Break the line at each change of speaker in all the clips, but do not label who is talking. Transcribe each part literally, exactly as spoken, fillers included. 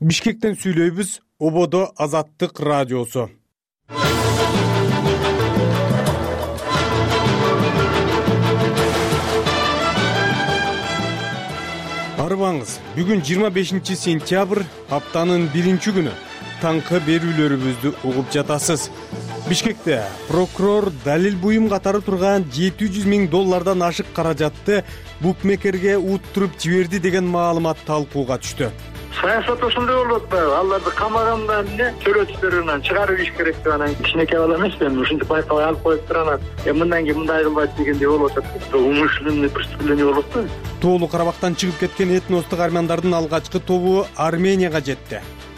Бишкектен сүйлөйбүз, Ободо Азаттык радиосу. Арбаңыз, бүгүн жыйырма бешинчи сентябрь, аптанын биринчи күнү. Таңкы берүүлөрүбүздү угуп жатасыз. Бишкекте прокурор далил буюм катары турган жети жүз миң доллардан ашык каражатты букмекерге уттуруп жиберди деген маалымат талкууга түштү.
Саясат ошондой болуп атпайбы? Аларды камагандан эмне төрөтүлөрүнөн чыгарып ийиш керек деп анан кичинекей бала эмес эми ушинтип байкабай алып коюп турат. Эми мындан кийин мындай кылбайт дегендей болуп атат. Умышленный преступление болуп атпайбы?
Тоолу Карабактан чыгып кеткен этностук армяндардын алгачкы тобу Арменияга жетти.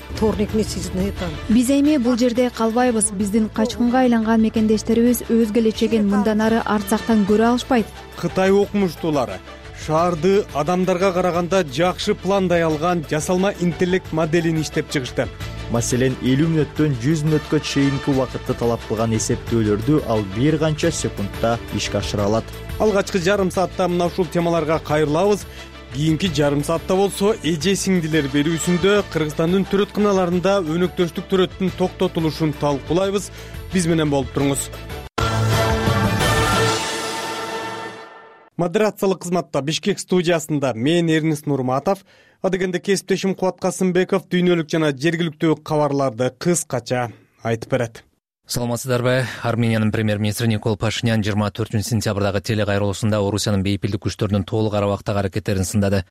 Биз эми бул жерде калбайбыз. Биздин качкынга айланган мекендештерибиз өзгөлечеген мындан ары Арцактан көрө алышпайт.
Кытай окумуштуулары шаарды адамдарга караганда жакшы пландай алган жасалма интеллект моделин иштеп чыгышты.
Маселен, элүү мүнөттөн жүз мүнөткө чейинки убакытты талап кылган эсептөөлөрдү ал бир канча секундта ишке ашыра алат.
Алгачкы жарым саатта мына ушул темаларга кайрылабыз. Кийинки жарым саатта болсо эже сиңдилер берүүсүндө Кыргызстандын төрөтканаларында өнөктөштүк төрөттүн токтотулушун талкуулайбыз. Биз менен болуп туруңуз. Модерациялык кызматта Бишкек студиясында мен Эрнис Нурматов, адегенде кесиптешим Кубат Касымбеков дүйнөлүк жана жергиликтүү кабарларды кыскача айтып берет.
Саламатсыздарбы? Армениянын премьер-министри Никол Пашинян жыйырма төртүнчү сентябрдагы телекайрылуусунда Орусиянын бейпилдик күчтөрүнүн толук Карабактагы аракеттерин сындады.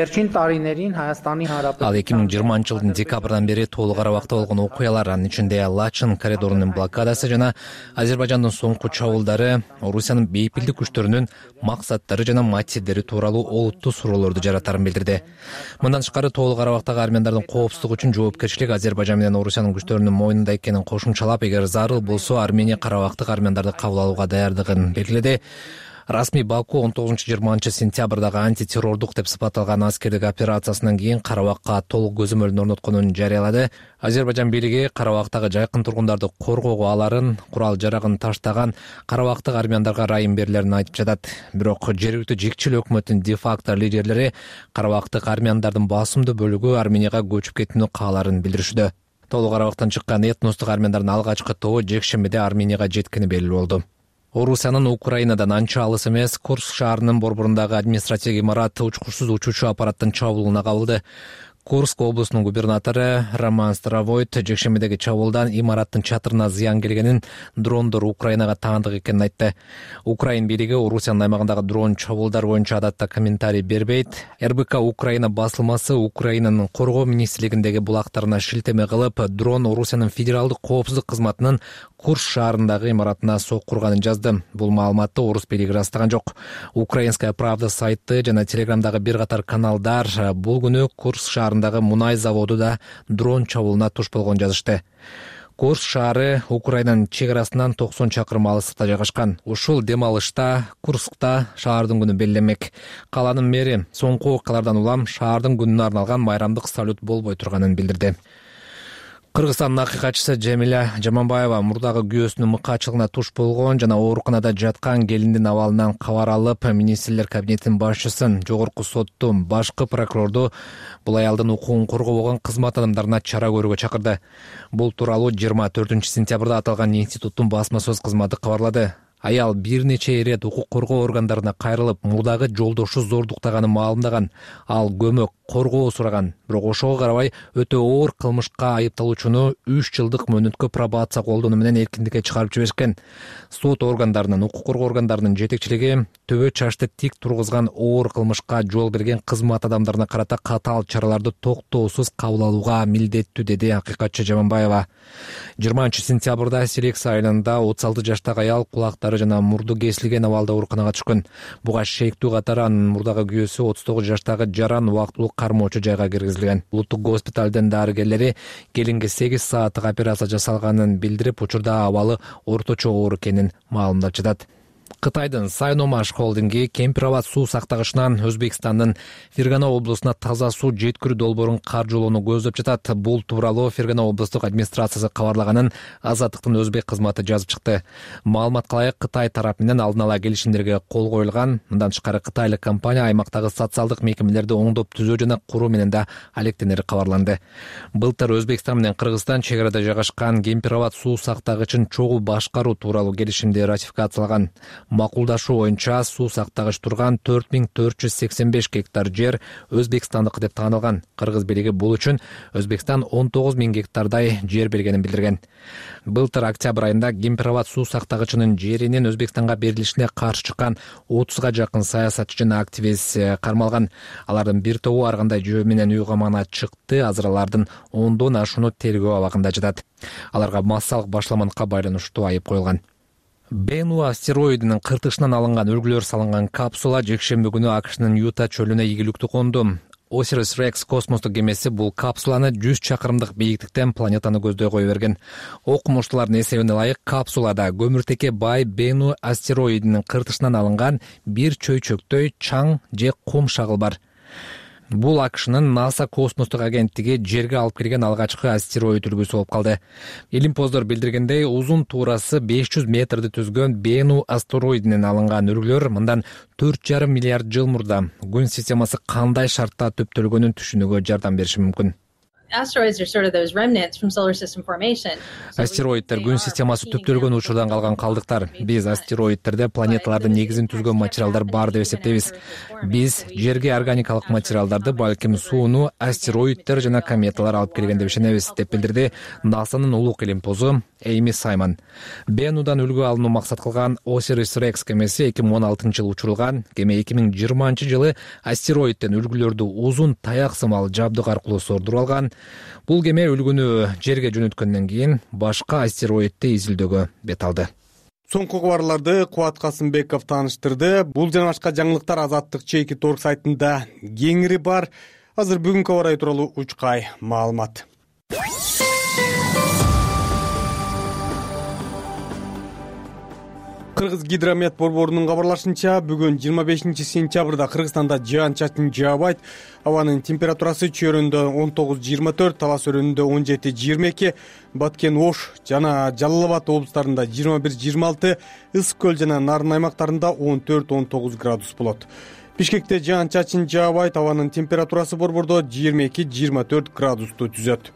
Ал эки миң жыйырманчы жылдын декабрдан бери толук Карабакта болгон окуялар, анын ичинде Лачын коридорунун блокадасы жана Азербайжандын соңку чабуулдары Орусиянын бейпилдик күчтөрүнүн максаттары жана мотивдери тууралуу олуттуу суроолорду жаратарын билдирди. Мындан тышкары толук Карабактагы армяндардын коопсуздугу үчүн жоопкерчилик Азербайжан менен Орусиянын күчтөрүнүн мойнунда экенин кошумчалап, эгер зарыл болсо Армения Карабактык армяндарды кабыл алууга даярдыгын белгиледи. Расмий Баку он тогузунчу жыйырманчы сентябрдагы антитеррордук деп сыпатталган аскердик операциясынан кийин Карабакка толук көзөмөлдүн орнотконун жарыялады. Азербайжан бийлиги Карабактагы жайкын тургундарды коргоого аларын, курал жарагын таштаган Карабактык армяндарга райым берилерин айтып жатат. Бирок жергиликтүү жекчил өкмөттүн де-факто лидерлери Карабактык армяндардын басымдуу бөлүгү Арменияга көчүп кетүүнү кааларын билдиришүүдө. Толук Карабактан чыккан этностук армяндардын алгачкы тобу жекшембиде Арменияга жеткени белгилүү болду. Орусиянын Украинадан анча алыс эмес Курск шаарынын борборундагы административдик имарат учкучсуз учуучу аппараттын чабуулуна кабылды. Курск облусунун губернатору Роман Старовойт жекшембидеги чабуулдан имараттын чатырына зыян келгенин, дрондор Украинага таандык экенин айтты. Украин бийлиги Орусиянын аймагындагы дрон чабуулдар боюнча адатта комментарий бербейт. эр бэ ка Украина басылмасы Украинанын коргоо министрлигиндеги булактарына шилтеме кылып, дрон Орусиянын федералдык коопсуздук кызматынын Курск шаарындагы имаратына сокку урганын жазды. Бул маалыматты орус бийлиги ырастаган жок. Украинская правда сайты жана Телеграмдагы бир катар каналдар бул күнү Курск шаарындагы мунай заводу да дрон чабуулуна туш болгон жазышты. Курск шаары Украинанын чек арасынан токсон чакырым алыстыкта жайгашкан. Ушул дем алышта Курскта шаардын күнү белгиленмек. Каланын мэри соңку окуялардан улам шаардын күнүнө арналган майрамдык салют болбой турганын билдирди. Кыргызстандын акыйкатчысы Жамиля Жаманбаева мурдагы күйөөсүнүн мыкаачылыгына туш болгон жана ооруканада жаткан келиндин абалынан кабар алып, министрлер кабинетинин башчысын, жогорку сотту, башкы прокурорду бул аялдын укугун коргобогон кызмат адамдарына чара көрүүгө чакырды. Бул тууралуу жыйырма төртүнчү сентябрда аталган институттун басма сөз кызматы кабарлады. Аял бир нече ирет укук коргоо органдарына кайрылып, мурдагы жолдошу зордуктаганын маалымдаган. Ал көмөк, коргоо сураган. Бирок ошого карабай өтө оор кылмышка айыпталуучуну үч жылдык мөөнөткө пробация колдонуу менен эркиндикке чыгарып жиберишкен. Сот органдарынын, укук коргоо органдарынын жетекчилиги төбө чачты тик тургузган оор кылмышка жол берген кызмат адамдарына карата катаал чараларды токтоосуз кабыл алууга милдеттүү, деди акыйкатчы Жаманбаева. жыйырманчы сентябрда Сирекс айылында отуз алты жаштагы аял кулактары жана мурду кесилген абалда ооруканага түшкөн. Буга шектүү катары анын мурдагы күйөөсү отуз тогуз жаштагы Жаран убактылуу кармоочу жайга киргизилген. Улуттук госпиталдын дарыгерлери келинге сегиз сааттык операция жасалганын билдирип, учурда абалы орточо оор экенин маалымдап жатат. Кытайдын Сайномаш холдинги Кемпир-Абад суу сактагычынан Өзбекстандын Фергана облусуна таза суу жеткирүү долбоорун каржылоону көздөп жатат. Бул тууралуу Фергана облустук администрациясы кабарлаганын Азаттыктын өзбек кызматы жазып чыкты. Маалыматка ылайык, Кытай тарап менен алдын ала келишимдерге кол коюлган. Мындан тышкары кытайлык компания аймактагы социалдык мекемелерди оңдоп түзөө жана куруу менен да алектенери кабарланды. Былтыр Өзбекстан менен Кыргызстан чек арада жайгашкан Кемпир-Абад суу сактагычын чогуу башкаруу тууралуу келишимди ратификациялаган. Макулдашуу боюнча суу сактагыч турган төрт миң төрт жүз сексен беш гектар жер Өзбекстандык деп таанылган. Кыргыз бийлиги бул үчүн Өзбекстан он тогуз миң гектардай жер бергенин билдирген. Былтыр октябрь айында Кемпир-Абад суу сактагычынын жеринин Өзбекстанга берилишине каршы чыккан отузга жакын саясатчы жана активист кармалган. Алардын бир тобу ар кандай жөө менен үй камагына чыкты. Азыр алардын ондон ашууну тергөө абагында жатат. Аларга массалык башламандыкка байланыштуу айып коюлган. Бену астероидинин кыртышынан алынган үлгүлөр салынган капсула жекшемби күнү АКШнын Юта чөлүнө ийгиликтүү конду. Osiris Rex космостук кемеси бул капсуланы жүз чакырымдык бийиктиктен планетаны көздөй кое берген. Окумуштуулардын эсебине ылайык, капсулада көмүртекке бай Бену астероидинин кыртышынан алынган бир чөйчөктөй чаң же кум шагыл бар. Бул АКШнын НАСА космостук агенттиги жерге алып келген алгачкы астероид үлгүсү болуп калды. Илимпоздор билдиргендей, узун туурасы беш жүз метрди түзгөн Бену астероидинен алынган үлгүлөр мындан төрт жарым миллиард жыл мурда күн системасы кандай шартта төптөлгөнүн түшүнүүгө жардам бериши мүмкүн. Астероиддер күн системасы төптөлгөн учурдан калган калдыктар. Биз астероиддерде планеталардын негизин түзгөн материалдар бар деп эсептейбиз. Биз жерге органикалык материалдарды, балким сууну астероиддер жана кометалар алып келген деп ишенебиз, деп билдирди НАСАнын улук илимпозу Эйми Саймон. Бенудан үлгү алууну максат кылган Osiris Rex кемеси эки миң он алтынчы жылы учурулган. Кеме эки миң жыйырманчы жылы астероидден үлгүлөрдү узун таяк сымал жабдык аркылуу сордуруп алган. Бул кеме үлгүнү жерге жөнөткөндөн кийин башка астероидти изилдөөгө бет алды.
Соңку кабарларды Кубат Касымбеков тааныштырды. Бул жана башка жаңылыктар Азаттык чейки торг сайтында кеңири бар. Азыр бүгүнкү аба ырайы тууралуу учкай маалымат. Кыргыз гидромет борборунун кабарлашынча, бүгүн жыйырма бешинчи сентябрда Кыргызстанда жаан-чачын жаабайт. Абанын температурасы чөйрөндө он тогуз жыйырма төрт, талас өрөөнүндө он жети жыйырма эки, Баткен Ош жана Жалал Абад облустарында жыйырма бир жыйырма алты, Ысык көл жана Нарын аймактарында он төрт он тогуз градус болот. Бишкекте жаан-чачын жаабайт, абанын температурасы борбордо жыйырма эки жыйырма төрт градусту түзөт.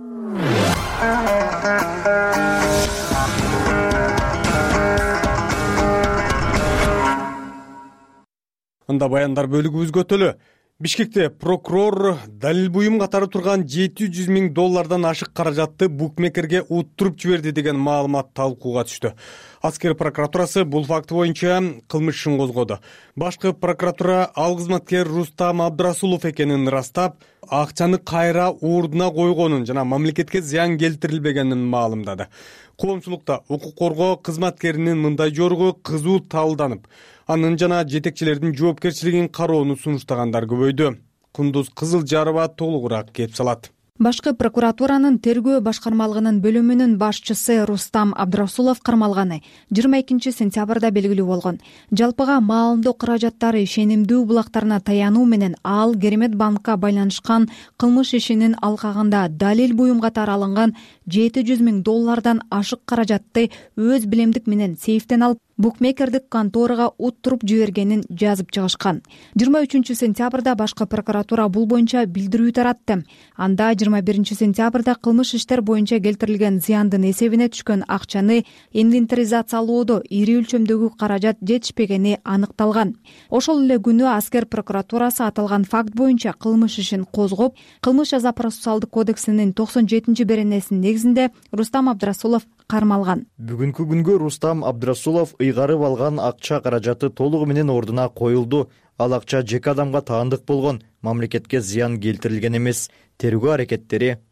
Анда баяндар бөлүгүбүзгө өтөлү. Бишкекте прокурор далил буюм катары турган жети жүз миң доллардан ашык каражатты букмекерге уттуруп жиберди деген маалымат талкууга түштү. Аскер прокуратурасы бул факт боюнча кылмыш ишин козгоду. Башкы прокуратура ал кызматкер Рустам Абдрасулов экенин ырастап, акчаны кайра ордуна койгонун жана мамлекетке зыян келтирилбегенин маалымдады. Коомчулукта укук коргоо кызматкеринин мындай жоругу кызуу талданып, анын жана жетекчилердин жоопкерчилигин кароону сунуштагандар көбөйдү. Кундуз Кызылжарова толугураак кеп салат.
Башкы прокуратуранын тергөө башкармалыгынын бөлүмүнүн башчысы Рустам Абдрасулов кармалганы жыйырма экинчи сентябрда белгилүү болгон. Жалпыга маалымдоо каражаттары ишенимдүү булактарына таянуу менен ал Керемет банкка байланышкан кылмыш ишинин алкагында далил буюм катары алынган жети жүз миң доллардан ашык каражатты өз билемдик менен сейфтен алып, букмекердик конторага уттуруп жибергенин жазып чыгышкан. жыйырма үчүнчү сентябрда башкы прокуратура бул боюнча билдирүү таратты. Анда жыйырма биринчи сентябрда кылмыш иштер боюнча келтирилген зыяндын эсебине түшкөн акчаны инвентаризациялоодо ири өлчөмдөгү каражат жетишпегени аныкталган. Ошол эле күнү Аскер прокуратурасы аталган факт боюнча кылмыш ишин козгоп, кылмыш жаза процессуалдык кодексинин токсон жетинчи беренесинин негизинде Рустам Абдрасулов кармалган.
Бүгүнкү күнгө Рустам Абдрасулов ыйгарып алган акча каражаты толугу менен ордуна коюлду. Ал акча жеке адамга таандык болгон, мамлекетке зыян келтирилген эмес. Тергөө аракеттери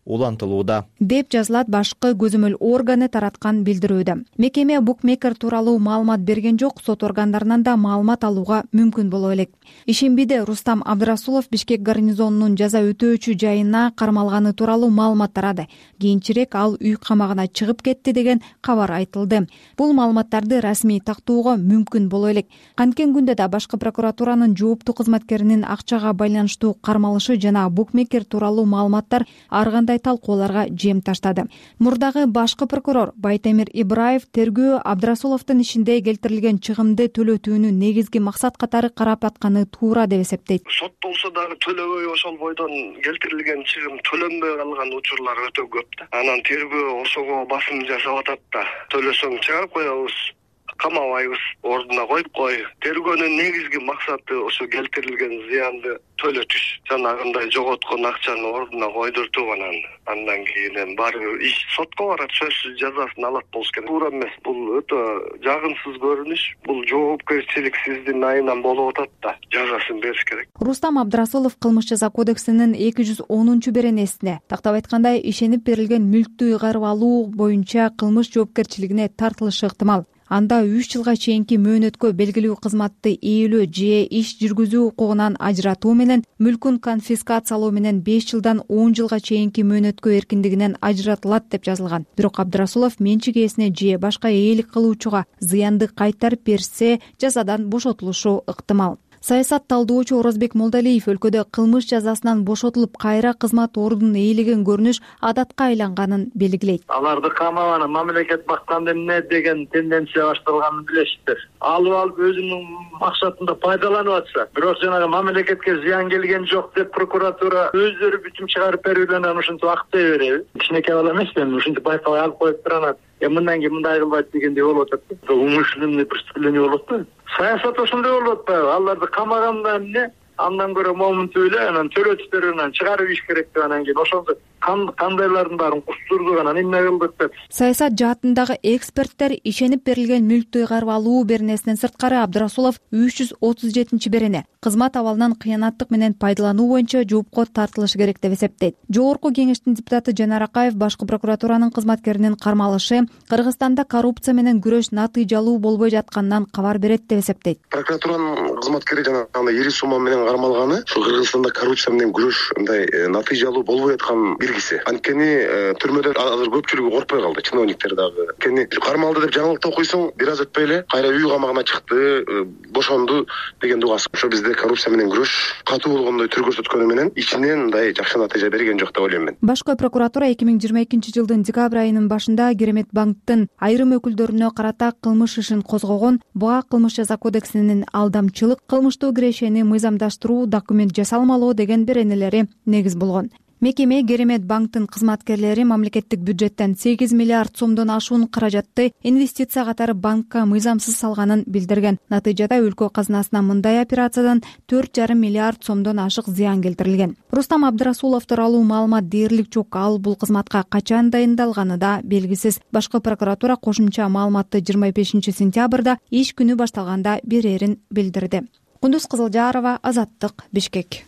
улантылууда
деп жазылат башкы көзөмөл органы тараткан билдирүүдө. Мекеме букмекер тууралуу маалымат берген жок, сот органдарынан да маалымат алууга мүмкүн боло элек. Ишембиде Рустам Абдрасулов Бишкек гарнизонунун жаза өтөөчү жайына кармалганы тууралуу маалымат тарады. Кийинчерээк ал үй камагына чыгып кетти деген кабар айтылды. Бул маалыматтарды расмий тактоого мүмкүн боло элек. Канткен күндө да башкы прокуратуранын жооптуу кызматкеринин акчага байланыштуу кармалышы жана букмекер тууралуу маалыматтар ар кандай талкууларга жем таштады. Мурдагы башкы прокурор Байтемир Ибраев тергөө Абдрасуловдун ишинде келтирилген чыгымды төлөтүүнү негизги максат катары карап атканы туура деп эсептейт.
Соттолсо дагы төлөбөй ошол бойдон келтирилген чыгым төлөнбөй калган учурлар өтө көп да. Анан тергөө ошого басым жасап атат да. Төлөсөң чыгарып коебуз, камабайбыз, ордуна коюп кой. Тергөөнүн негизги максаты ошо келтирилген зыянды төлөтүш. Жанагындай жоготкон акчаны ордуна койдуртуп анан андан кийин баары иш сотко барат, сөзсүз жазасын алат болуш керек. Туура эмес, бул өтө жагымсыз көрүнүш. Бул жоопкерчиликсиздин айынан болуп атат да. Жазасын бериш керек.
Рустам Абдрасулов кылмыш жаза кодексинин эки жүз онунчу беренесине тактап айтканда ишенип берилген мүлктү ыйгарып алуу боюнча кылмыш жоопкерчилигине тартылышы ыктымал. Анда үч жылга чейинки мөөнөткө белгилүү кызматты ээлөө же иш жүргүзүү укугунан ажыратуу менен мүлкүн конфискациялоо менен беш жылдан он жылга чейинки мөөнөткө эркиндигинен ажыратылат деп жазылган. Бирок Абдрасулов менчик ээсине же башка ээлик кылуучуга зыянды кайтарып берсе, жазадан бошотулушу ыктымал. Саясат талдоочу Орозбек Молдалиев өлкөдө кылмыш жазасынан бошотулуп кайра кызмат ордунун ээлеген көрүнүш адатка айланганын белгилейт.
Аларды камаганы мамлекет бакканда эмне деген тенденция башталганын билесиздер. Алып алып өзүнүн максатында пайдаланып атса, бирок жанагы мамлекетке зыян келген жок деп прокуратура өздөрү бүтүм чыгарып берүүдөн ушинтип актай береби. Кичинекей бала эмесмин, ушинтип байкабай алып коюп туранат. Э мындан кийин мындай кылбайт дегендей болуп атат. Умышленный преступление болот да. Саясат ошондой болуп атпайбы? Аларды камаганда эмне? Андан көрө момун түйлө, анан төрөтүштөрүнөн чыгарып иш керек деп анан кийин ошондо кандайлардын баарын кустурдук, анан эмне кылдык деп.
Саясат жаатындагы эксперттер ишенип берилген мүлктү ыйгарып алуу беренесинен сырткары Абдрасулов үч жүз отуз жетинчи берене кызмат абалынан кыянаттык менен пайдалануу боюнча жоопко тартылышы керек деп эсептейт. Жогорку кеңештин депутаты Жанар Акаев башкы прокуратуранын кызматкеринин кармалышы Кыргызстанда коррупция менен күрөш натыйжалуу болбой жатканынан кабар берет деп эсептейт.
Прокуратуранын кызматкери жанагындай ири сумма менен кармалганы ушу Кыргызстанда коррупция менен күрөш мындай натыйжалуу болбой аткан белгиси. Анткени түрмөдө азыр көпчүлүгү коркпой калды, чиновниктер дагы. Анткени кармалды деп жаңылыкты окуйсуң, бир аз өтпөй эле кайра үй камагына чыкты, бошонду деген угасы. Ошо бизде коррупция менен күрөш катуу болгондой түр көрсөткөнү менен ичинен мындай жакшы натыйжа берген жок деп ойлойм мен.
Башкы прокуратура эки миң жыйырма экинчи жылдын декабрь айынын башында Керемет банктын айрым өкүлдөрүнө карата кылмыш ишин козгогон. Буга кылмыш жаза кодексинин алдамчылык, кылмыштуу кирешени мыйзамдаштыруу, документ жасалмалоо деген беренелери негиз болгон. Мекеме Керемет банктын кызматкерлери мамлекеттик бюджеттен сегиз миллиард сомдон ашуун каражатты инвестиция катары банкка мыйзамсыз салганын билдирген. Натыйжада өлкө казынасына мындай операциядан төрт жарым миллиард сомдон ашык зыян келтирилген. Рустам Абдрасулов тууралуу маалымат дээрлик жок. Ал бул кызматка качан дайындалганы да белгисиз. Башкы прокуратура кошумча маалыматты жыйырма бешинчи сентябрда иш күнү башталганда берерин билдирди. Кундуз Кызылжарова, Азаттык, Бишкек.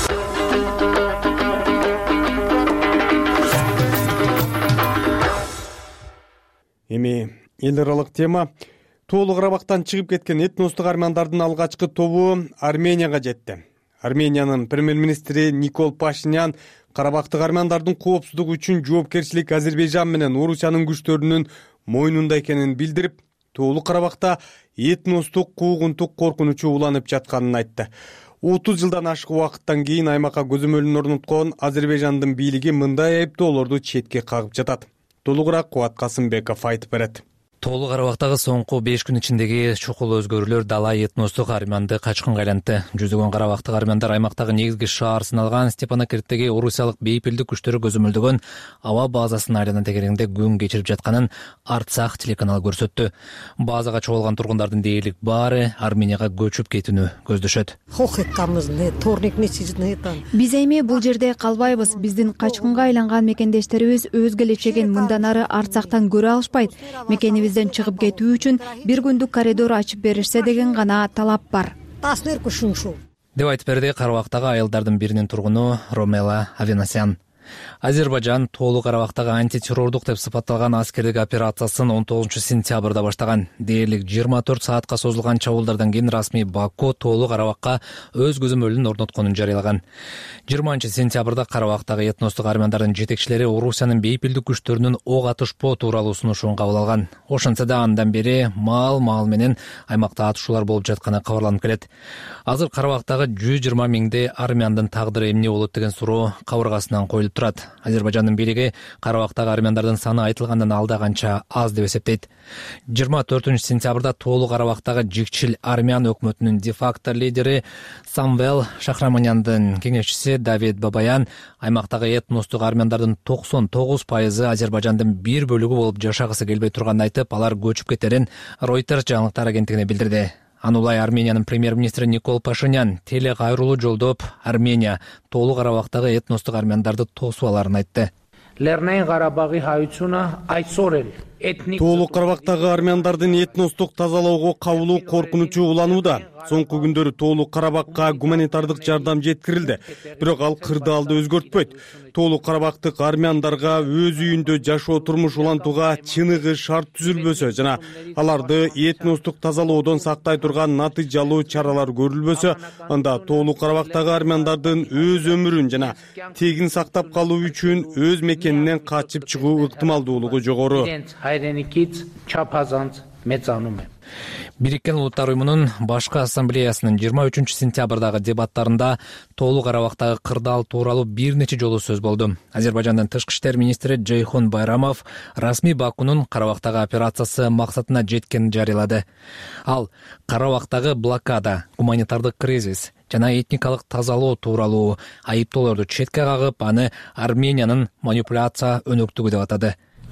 Эми эл аралык тема. Тоолу Карабактан чыгып кеткен этностук армяндардын алгачкы тобу Арменияга жетти. Армениянын премьер-министри Никол Пашинян Карабактык армяндардын коопсуздугу үчүн жоопкерчилик Азербайжан менен Орусиянын күчтөрүнүн мойнунда экенин билдирип, Тоолу Карабакта этностук куугунтук коркунучу уланып жатканын айтты. отуз жылдан ашык убакыттан кийин аймакка көзөмөлүн орноткон Азербайжандын бийлиги мындай айыптоолорду четке кагып жатат. Толугураак Кубат Касымбеков айтып берет.
Тоолу Карабактагы соңку беш күн ичиндеги чукул өзгөрүүлөр дала этностук армянды качкынга айлантты. Жүзүгөн карабактык армяндар аймактагы негизги шаар сыналган Степанакерттеги орусиялык бейпилдик күчтөрү көзөмөлдөгөн аба базасынын айлана тегерегинде күн кечирип жатканын Арцах телеканалы көрсөттү. Базага чогулган тургундардын дээрлик баары Арменияга көчүп кетүүнү көздөшөт.
Биз эми бул жерде калбайбыз. Биздин качкынга айланган мекендештерибиз өз келечегин мындан ары Арцахтан көрө алышпайт. Мекенибизден чыгып кетүү үчүн бир күндүк коридор ачып беришсе деген гана талап бар.
Деп айтып берди Карабактагы айылдардын биринин тургуну Ромела Авенасян. Азербайжан Тоолуу Карабактагы антитеррордук деп сыпатталган аскердик операциясын он тогузунчу сентябрда баштаган. Дээрлик жыйырма төрт саатка созулган чабуулдардан кийин расмий Баку Тоолуу Карабакка өз көзөмөлүн орнотконун жарыялаган. жыйырманчы сентябрда Карабактагы этностук армяндардын жетекчилери Орусиянын бейпилдик күчтөрүнүн ок атышпоо тууралуу сунушун кабыл алган. Ошентсе да андан бери маал маал менен аймакта атышуулар болуп жатканы кабарланып келет. Азыр Карабактагы жүз жыйырма миңдей армяндын тагдыры эмне болот деген суроо кабыргасынан коюлуп турат. Азербайжандын бийлиги Карабактагы армяндардын саны айтылгандан алда канча аз деп эсептейт. жыйырма төртүнчү сентябрда Тоолуу Карабактагы жикчил армян өкмөтүнүн де-факто лидери Самвел Шахраманяндын кеңешчиси Давид Бабаян аймактагы этностук армяндардын токсон тогуз пайызы Азербайжандын бир бөлүгү болуп жашагысы келбей турганын айтып, алар көчүп кетерин Reuters жаңылыктар агенттигине билдирди. Анулай Армениянын премьер-министри Никол Пашинян теле кайрылуу жолдоп, Армения Тоолуу Карабактагы этностук армяндарды тосуп аларын айтты.
Լեռնային Ղարաբաղի հայությունը այսօր էլ этник
Тоолуу Карабактагы армяндардын этностук тазалоого кабылуу коркунучу уланууда. Соңку күндөрү Тоолуу Карабакка гуманитардык жардам жеткирилди. Бирок ал кырдаалды өзгөртпөйт. Тоолуу Карабактык армяндарга өз үйүндө жашоо турмуш улантууга чыныгы шарт түзүлбөсө жана аларды этностук тазалоодон сактай турган натыйжалуу чаралар көрүлбөсө, анда Тоолуу Карабактагы армяндардын өз өмүрүн жана тегин сактап калуу үчүн өз мекенинен качып чыгуу ыктымалдуулугу жогору.
Бириккен Улуттар уюмунун башкы ассамблеясынын жыйырма үчүнчү сентябрдагы дебаттарында Тоолуу Карабактагы кырдаал тууралуу бир нече жолу сөз болду. Азербайжандын тышкы иштер министри Джейхон Байрамов расмий Бакунун Карабактагы операциясы максатына жеткенин жарыялады. Ал Карабактагы блокада, гуманитардык кризис жана этникалык тазалоо тууралуу айыптоолорду четке кагып, аны Армениянын манипуляция өнөктүгү деп атады.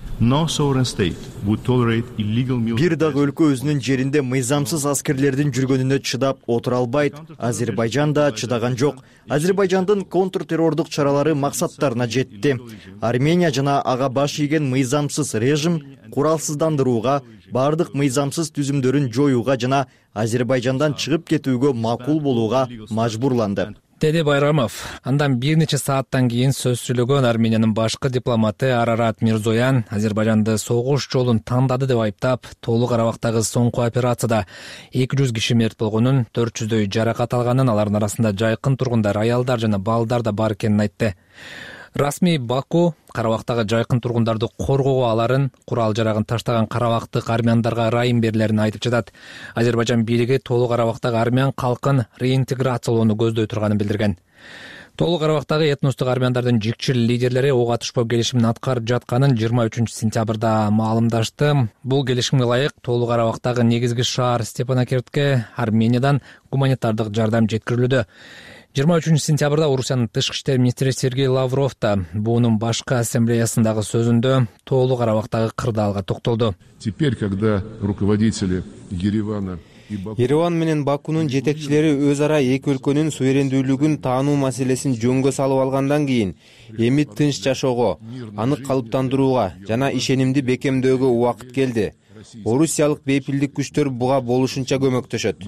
Бир дагы өлкө өзүнүн жеринде мыйзамсыз аскерлердин жүргөнүнө чыдап отура албайт. Азербайжан да чыдаган жок. Азербайжандын контртеррордук чаралары максаттарына жетти. Армения жана ага баш ийген мыйзамсыз режим куралсыздандырууга, бардык мыйзамсыз түзүмдөрүн жоюуга жана Азербайжандан чыгып кетүүгө макул болууга мажбурланды,
деди Байрамов. Андан бир нече сааттан кийин сөз сүйлөгөн Армениянын башкы дипломаты Арарат Мирзоян Азербайжанды согуш жолун тандады деп айыптап, Тоолуу Карабактагы соңку операцияда эки жүз киши мерт болгонун, төрт жүздөй жаракат алганын, алардын арасында жайкын тургундар, аялдар жана балдар да бар экенин айтты. Расмий Баку Карабактагы жайкын тургундарды коргоого аларын, курал жарагын таштаган карабактык армяндарга ырайым берилерин айтып жатат. Азербайжан бийлиги Тоолуу Карабактагы армян калкын реинтеграциялоону көздөй турганын билдирген. Тоолуу Карабактагы этностук армяндардын жикчил лидерлери ок атышпоо келишимин аткарып жатканын жыйырма үчүнчү сентябрда маалымдашты. Бул келишимге ылайык Тоолуу Карабактагы негизги шаар Степанакертке Армениядан гуманитардык жардам жеткирилүүдө. жыйырма үчүнчү сентябрда Орусиянын тышкы иштер министри Сергей Лавров да буунун башкы ассамблеясындагы сөзүндө Тоолуу Карабактагы кырдаалга токтолду.
Теперь, когда руководители Еревана
Ереван менен Бакунун жетекчилери өз ара эки өлкөнүн суверендүүлүгүн таануу маселесин жөнгө салып алгандан кийин эми тынч жашоого, анык калыптандырууга жана ишенимди бекемдөөгө убакыт келди. Орусиялык бейпилдик күчтөр буга болушунча көмөктөшөт.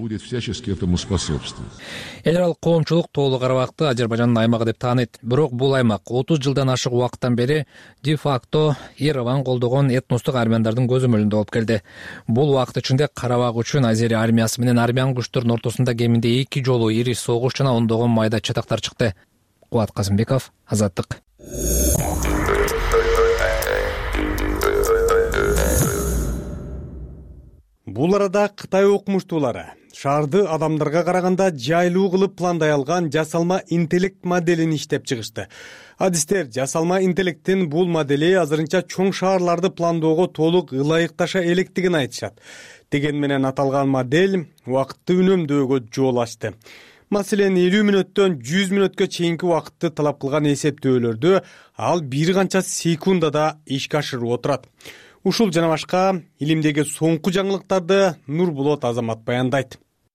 Эл аралык коомчулук Тоолуу Карабакты Азербайжандын аймагы деп тааныйт. Бирок бул аймак отуз жылдан ашык убакыттан бери де-факто Ереван колдогон этностук армяндардын көзөмөлүндө болуп келди. Бул убакыт ичинде Карабак үчүн Азерия армиясы менен армян күчтөрүнүн ортосунда кеминде эки жолу ири согуш жана ондогон майда чатактар чыкты. Кубат Казымбеков, Азаттык.
Бул арада Кытай окумуштуулары шаарды адамдарга караганда жайлуу кылып пландай алган жасалма интеллект моделин иштеп чыгышты. Адистер жасалма интеллекттин бул модели азырынча чоң шаарларды пландоого толук ылайыкташа электигин айтышат. Деген менен аталган модель убакытты үнөмдөөгө жол ачты. Маселен элүү мүнөттөн жүз мүнөткө чейинки убакытты талап кылган эсептөөлөрдү ал бир канча секундада ишке ашырып отурат. Ушул жана башка илимдеги соңку жаңылыктарды Нурбулот Азамат баяндайт.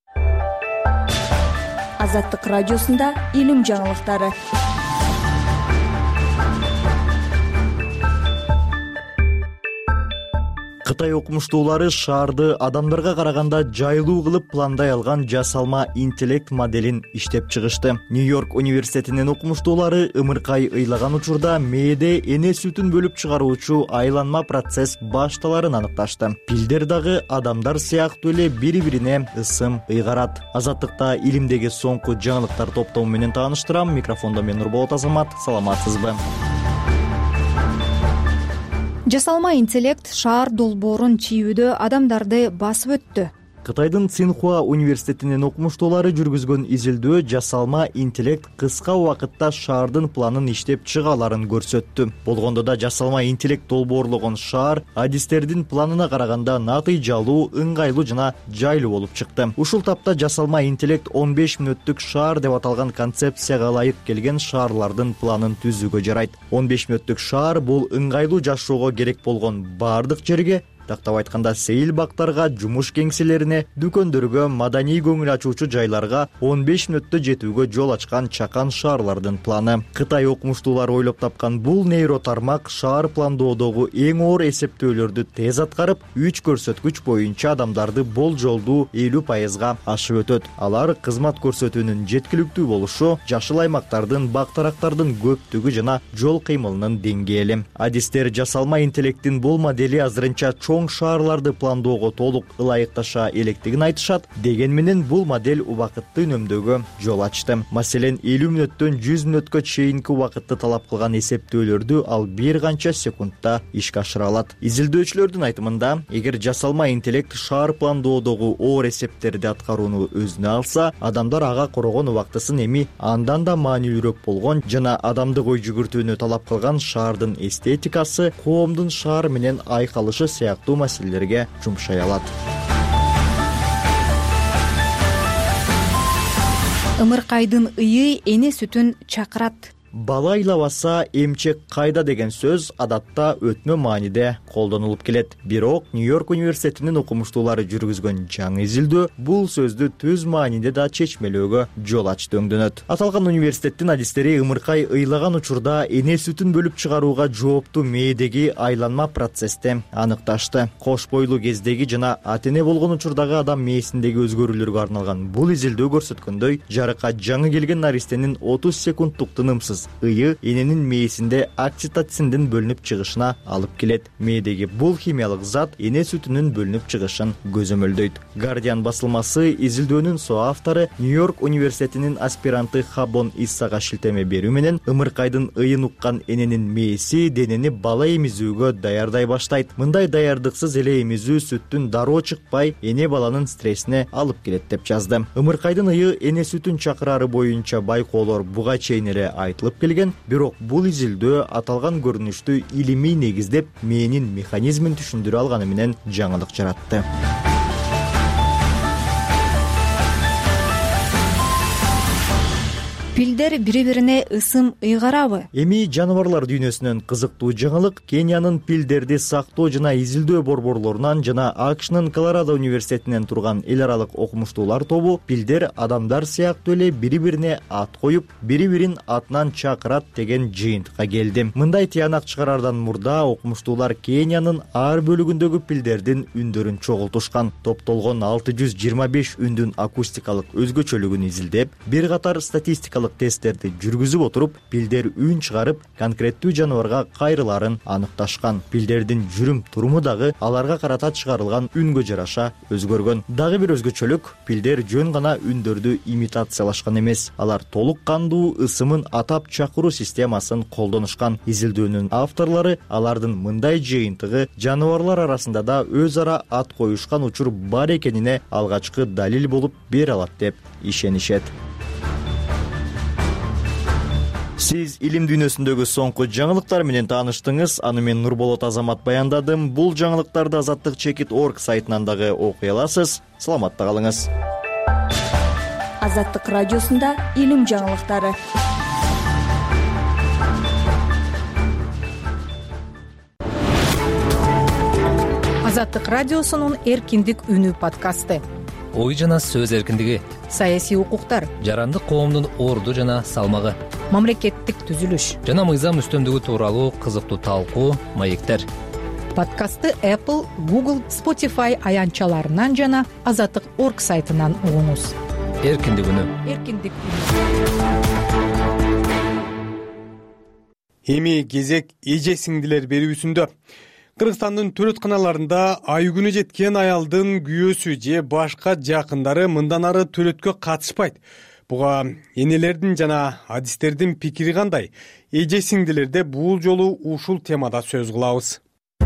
Азаттык радиосунда илим жаңылыктары.
Кытай окумуштуулары шаарды адамдарга караганда жайлуу кылып пландай алган жасалма интеллект моделин иштеп чыгышты. Нью-Йорк университетинин окумуштуулары ымыркай ыйлаган учурда мээде эне сүтүн бөлүп чыгаруучу айланма процесс башталарын аныкташты. Пилдер дагы адамдар сыяктуу эле бири-бирине ысым ыйгарат. Азаттыкта илимдеги соңку жаңылыктар топтому менен тааныштырам. Микрофондо мен Нурболот Азамат. Саламатсызбы?
Жасалма интеллект шаар долбоорун чийүүдө адамдарды басып өттү.
Кытайдын Цинхуа университетинин окумуштуулары жүргүзгөн изилдөө жасалма интеллект кыска убакытта шаардын планын иштеп чыгаларын көрсөттү. Болгондо да жасалма интеллект долбоорлогон шаар адистердин планына караганда натыйжалуу, ыңгайлуу жана жайлуу болуп чыкты. Ушул тапта жасалма интеллект он беш мүнөттүк шаар деп аталган концепцияга ылайык келген шаарлардын планын түзүүгө жарайт. он беш мүнөттүк шаар бул ыңгайлуу жашоого керек болгон баардык жерге, тактап айтканда сейил бактарга, жумуш кеңселерине, дүкөндөргө, маданий көңүл ачуучу жайларга он беш мүнөттө жетүүгө жол ачкан чакан шаарлардын планы. Кытай окумуштуулары ойлоп тапкан бул нейро тармак шаар пландоодогу эң оор эсептөөлөрдү тез аткарып, үч көрсөткүч боюнча адамдарды болжолдуу элүү пайызга ашып өтөт. Алар кызмат көрсөтүүнүн жеткиликтүү болушу, жашыл аймактардын, бак-тарактардын көптүгү жана жол кыймылынын деңгээли. Адистер жасалма интеллекттин бул модели азырынча чоң шаарларды пландоого толук ылайыкташа электигин айтышат. Деген менен бул модель убакытты үнөмдөөгө жол ачты. Маселен, элүү мүнөттөн жүз мүнөткө чейинки убакытты талап кылган эсептөөлөрдү ал бир канча секундта ишке ашыра алат. Изилдөөчүлөрдүн айтымында, эгер жасалма интеллект шаар пландоодогу оор эсептерди аткарууну өзүнө алса, адамдар ага корогон убактысын эми андан да маанилүүрөөк болгон жана адамдык ой жүгүртүүнү талап кылган шаардын эстетикасы, коомдун шаар менен айкалышы сыяктуу маселелерге жумшай алат.
Ымыркайдын ыйы эне сүтүн чакырат.
Бала ыйлабаса эмчек кайда деген сөз адатта өтмө мааниде колдонулуп келет. Бирок Нью-Йорк университетинин окумуштуулары жүргүзгөн жаңы изилдөө бул сөздү түз мааниде да чечмелөөгө жол ачты өңдөнөт. Аталган университеттин адистери ымыркай ыйлаган учурда эне сүтүн бөлүп чыгарууга жооптуу мээдеги айланма процессти аныкташты. Кош бойлуу кездеги жана ата-эне болгон учурдагы адам мээсиндеги өзгөрүүлөргө арналган бул изилдөө көрсөткөндөй, жарыкка жаңы келген наристенин отуз секундтук тынымсыз ыйы эненин мээсинде окситоциндин бөлүнүп чыгышына алып келет. Мээдеги бул химиялык зат эне сүтүнүн бөлүнүп чыгышын көзөмөлдөйт. Guardian басылмасы изилдөөнүн соавтору Нью-Йорк университетинин аспиранты Хабон Иссага шилтеме берүү менен ымыркайдын ыйын уккан эненин мээси денени бала эмизүүгө даярдай баштайт. Мындай даярдыксыз эле эмизүү сүттүн дароо чыкпай, эне баланын стрессине алып келет деп жазды. Ымыркайдын ыйы эне сүтүн чакырары боюнча байкоолор буга чейин эле айтылып келген, бирок бул изилдөө аталган көрүнүштү илимий негиздеп, мээнин механизмин түшүндүрө алганы менен жаңылык жаратты.
Пилдер бири-бирине ысым ыйгарабы?
Эми жаныбарлар дүйнөсүнөн кызыктуу жаңылык Кениянын пилдерди сактоо жана изилдөө борборлорунан жана АКШнын Колорадо университетинен турган эл аралык окумуштуулар тобу пилдер адамдар сыяктуу эле бири-бирине ат коюп, бири-бирин атынан чакырат деген жыйынтыкка келди. Мындай тыянак чыгарардан мурда окумуштуулар Кениянын ар бөлүгүндөгү пилдердин үндөрүн чогултушкан. Топтолгон алты жүз жыйырма беш үндүн акустикалык өзгөчөлүгүн изилдеп, бир катар статистикалык тесттерди жүргүзүп отуруп, пилдер үн чыгарып, конкреттүү жаныбарга кайрыларын аныкташкан. Пилдердин жүрүм туруму дагы аларга карата чыгарылган үнгө жараша өзгөргөн. Дагы бир өзгөчөлүк, пилдер жөн гана үндөрдү имитациялашкан эмес, алар толук кандуу ысымын атап чакыруу системасын колдонушкан. Изилдөөнүн авторлору алардын мындай жыйынтыгы жаныбарлар арасында да өз ара ат коюшкан учур бар экенине алгачкы далил болуп бере алат деп ишенишет. Сиз илим дүйнөсүндөгү соңку жаңылыктар менен тааныштыңыз. Аны мен Нурболот Азамат баяндадым. Бул жаңылыктарды азаттык чекит точка орг сайтынан дагы окуй аласыз. Саламатта калыңыз.
Азаттык радиосунда илим жаңылыктары.
Азаттык радиосунун эркиндик үнү подкасты.
Ой жана сөз эркиндиги,
саясий укуктар,
жарандык коомдун орду жана салмагы,
мамлекеттик түзүлүш
жана мыйзам үстөмдүгү тууралуу кызыктуу талкуу, маектер.
подкастты Apple, Google, Spotify аянтчаларынан жана азаттык точка орг сайтынан угуңуз.
Эркиндик үнү.
Эркиндик
Эми кезек эже сиңдилер берүүсүндө. Кыргызстандын төрөтканаларында ай күнү жеткен аялдын күйөөсү же башка жакындары мындан ары төрөткө катышпайт. Буга энелердин жана адистердин пикири кандай? Эже сиңдилерде бул жолу ушул темада сөз кылабыз.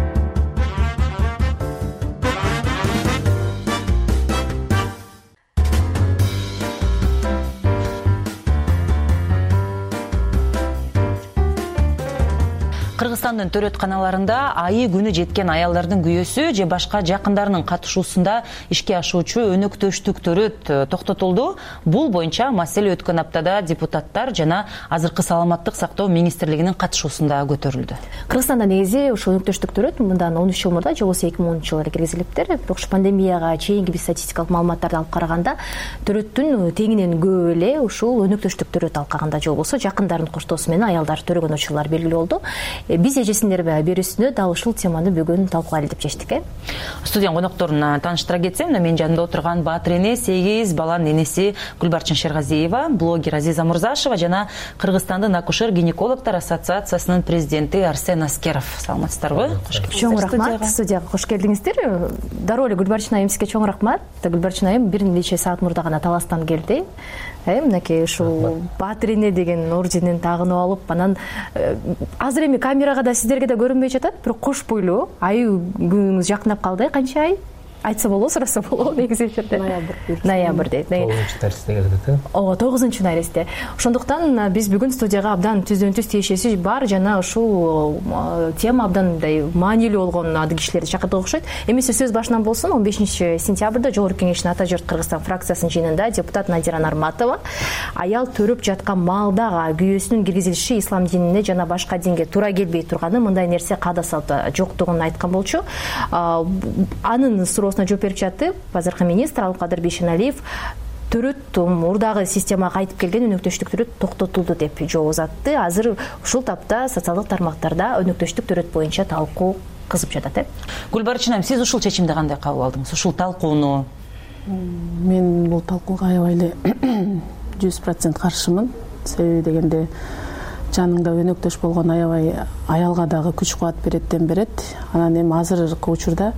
Кыргызстандын төрөтканаларында айы күнү жеткен аялдардын күйөөсү же башка жакындарынын катышуусунда ишке ашуучу өнөктөштүк төрөт токтотулду. Бул боюнча маселе өткөн аптада депутаттар жана азыркы саламаттык сактоо министрлигинин катышуусунда көтөрүлдү.
Кыргызстанда негизи ошол өнөктөштүк төрөт мындан он үч жыл мурда же болбосо эки миң онунчу жылы киргизилиптир. Бирок ушу пандемияга чейинки биз статистикалык маалыматтарды алып караганда төрөттүн теңинен көп эле ушул өнөктөштүк төрөт алкагында же болбосо жакындарынын коштоосу менен аялдар төрөгөн учурлар белгилүү болду. Биз эжесиңдер берүүсүндө дал ушул теманы бүгүн талкуулайлы деп чечтик. Э
студия конокторуна тааныштыра кетсем, менин жанымда отурган Баатыр эне, сегиз баланын энеси Гүлбарчын Шергазиева, блогер Азиза Мурзашева жана Кыргызстандын акушер-гинекологдор ассоциациясынын президенти Арсен Аскеров. Саламатсыздарбы?
Кош келиңиздер. Чоң рахмат. Студияга кош келдиңиздер. Дароо эле Гүлбарчын айым сизге чоң рахмат. Гүлбарчын айым бир нече саат мурда гана Таластан келди. Э мынакей ушул Баатыр эне деген орденин тагынып алып, анан азыр эми камерага да сиздерге да көрүнбөй жатат, бирок кош бойлуу айы күнүңүз жакындап калды. Канча ай? Айтса болобу, сураса болобу негизи эфирде. Ноябрь. Ноябрьде.
тогузунчу наресте келет.
Ооба, тогузунчу наресте. Ошондуктан биз бүгүн студияга абдан түздөн-түз тиешеси бар жана ушул тема абдан мындай маанилүү болгон ады кишилерди чакырдык окшойт. Эмесе сөз башынан болсун, он бешинчи сентябрда Жогорку Кеңештин Ата журт Кыргызстан фракциясынын жыйынында депутат Надира Нарматова аял төрөп жаткан маалдагы күйөөсүнүн киргизилиши ислам динине жана башка динге туура келбей турганы, мындай нерсе каада салта жоктугун айткан болчу. Анын суроосуна жооп берип жатты азыркы министр Алкадыр Бейшеналиев. Төрөт мурдагы системага кайтып келген өнөктөштүк төрөт токтотулду деп жооп узатты. Азыр ушул тапта социалдык тармактарда өнөктөштүк төрөт боюнча талкуу кызып жатат. Э
Гүлбарчын айым, сиз ушул чечимди кандай кабыл алдыңыз? Ушул талкууну?
Мен бул талкууга аябай эле жүз процент каршымын. Себеби дегенде жаныңда өнөктөш болгон аябай аялга дагы күч кубат береттен берет. Анан эми азыркы учурда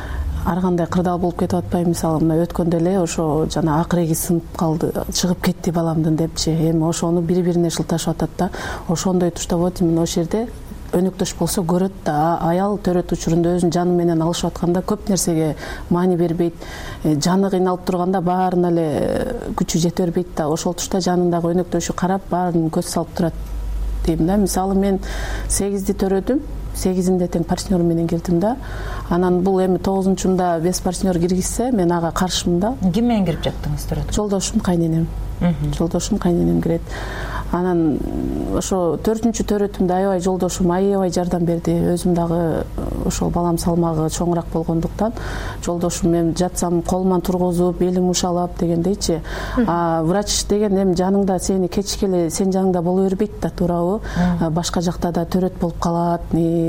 ар кандай кырдаал болуп кетип атпайбы? Мисалы мына өткөндө эле ошо жана акыреги сынып калды, чыгып кетти баламдын депчи. Эми ошону бири-бирине шылташып атат да. Ошондой турушта болот. Эмне ошол жерде өнөктөш болсо көрөт да, аял төрөт учурунда өзүнүн жаны менен алышып атканда көп нерсеге маани бербейт. Жаны кыйналып турганда баарына эле күчү жете бербейт да. Ошол турушта жанындагы өнөктөшү карап баарын көз салып турат дейм да. Мисалы мен сегизди төрөдүм. сегизинде тең партнер менен келдим да. Анан бул эми тогузунчумда бес партнер киргизсе, мен ага каршымын да.
Ким менен кирип жаттыңыз төрөткө?
Жолдошум, кайненем. Жолдошум, кайненем кирет. Анан ошо төртүнчү төрөтүмдө аябай жолдошум аябай жардам берди. Өзүм дагы ошол балам салмагы чоңураак болгондуктан жолдошум эми жатсам колуман тургузуп, белим ушалап дегендейчи. А врач деген эми жаныңда сени кечикеле сен жаныңда боло бербейт да, туурабы? Башка жакта да төрөт болуп калат.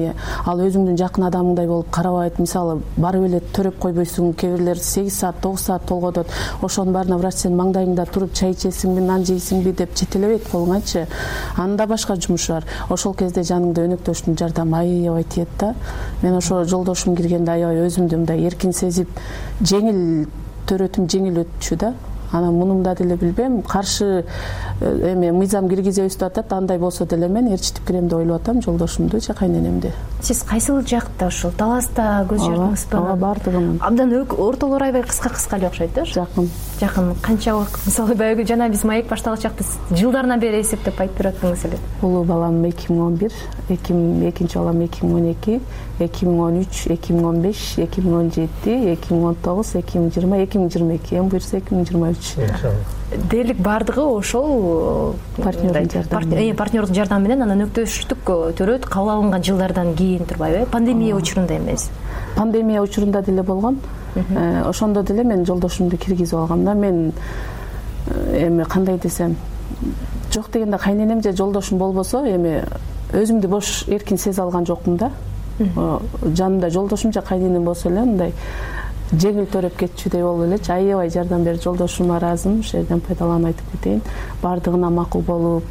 Ал өзүңдүн жакын адамыңдай болуп карабайт. Мисалы барып эле төрөп койбойсуң, кээ бирлер сегиз саат, тогуз саат толгодот. Ошонун баарына врач сен маңдайыңда туруп чай ичесиңби, нан жейсиңби деп жетелебейт колуңачы. Анда башка жумуш бар. Ошол кезде жаныңда өнөктөштүн жардамы аябай тиет да. Мен ошо жолдошум киргенде аябай өзүмдү мындай эркин сезип, жеңил төрөтүм жеңил өтчү да. Анан мунумда деле билбейм, каршы эме мыйзам киргизебиз деп атат. Андай болсо деле мен ээрчитип кирем деп ойлоп атам жолдошумду же кайненемди.
Сиз кайсыл жакта ушул Таласта көз жардыңызбы?
Ооба, бардыгын.
Абдан ортолор аябай кыска-кыска эле окшойт да?
Жакын.
Жакын. Канча убакыт? Мисалы баягы жана биз маек башталган чакта жылдарынан бери эсептеп айтып бераттыңыз эле.
Улуу балам эки миң он бир, экинчи балам эки миң он эки, эки миң он үч, эки миң он беш, эки миң он жети, эки миң он тогуз, эки миң жыйырма, эки миң жыйырма эки, эми буюрса эки миң жыйырма үч.
Дерлик бардыгы ошол партнердин жардамы менен анан өнөктөштүк төрөт кабыл алынган жылдардан кийин турбайбы? Пандемия учурунда эмес.
Пандемия учурунда деле болгон. Ошондо деле мен жолдошумду киргизип алгам да. Мен эми кандай десем, жок дегенде кайненем же жолдошум болбосо эми өзүмдү бош эркин сезе алган жокмун да. жанымда жолдошумча кайненем болсо эле мындай жеңил төрөп кетчүдөй болуп элечи, аябай жардам берди. Жолдошума ыраазымын, ошол жерден пайдаланып айтып кетейин, баардыгына макул болуп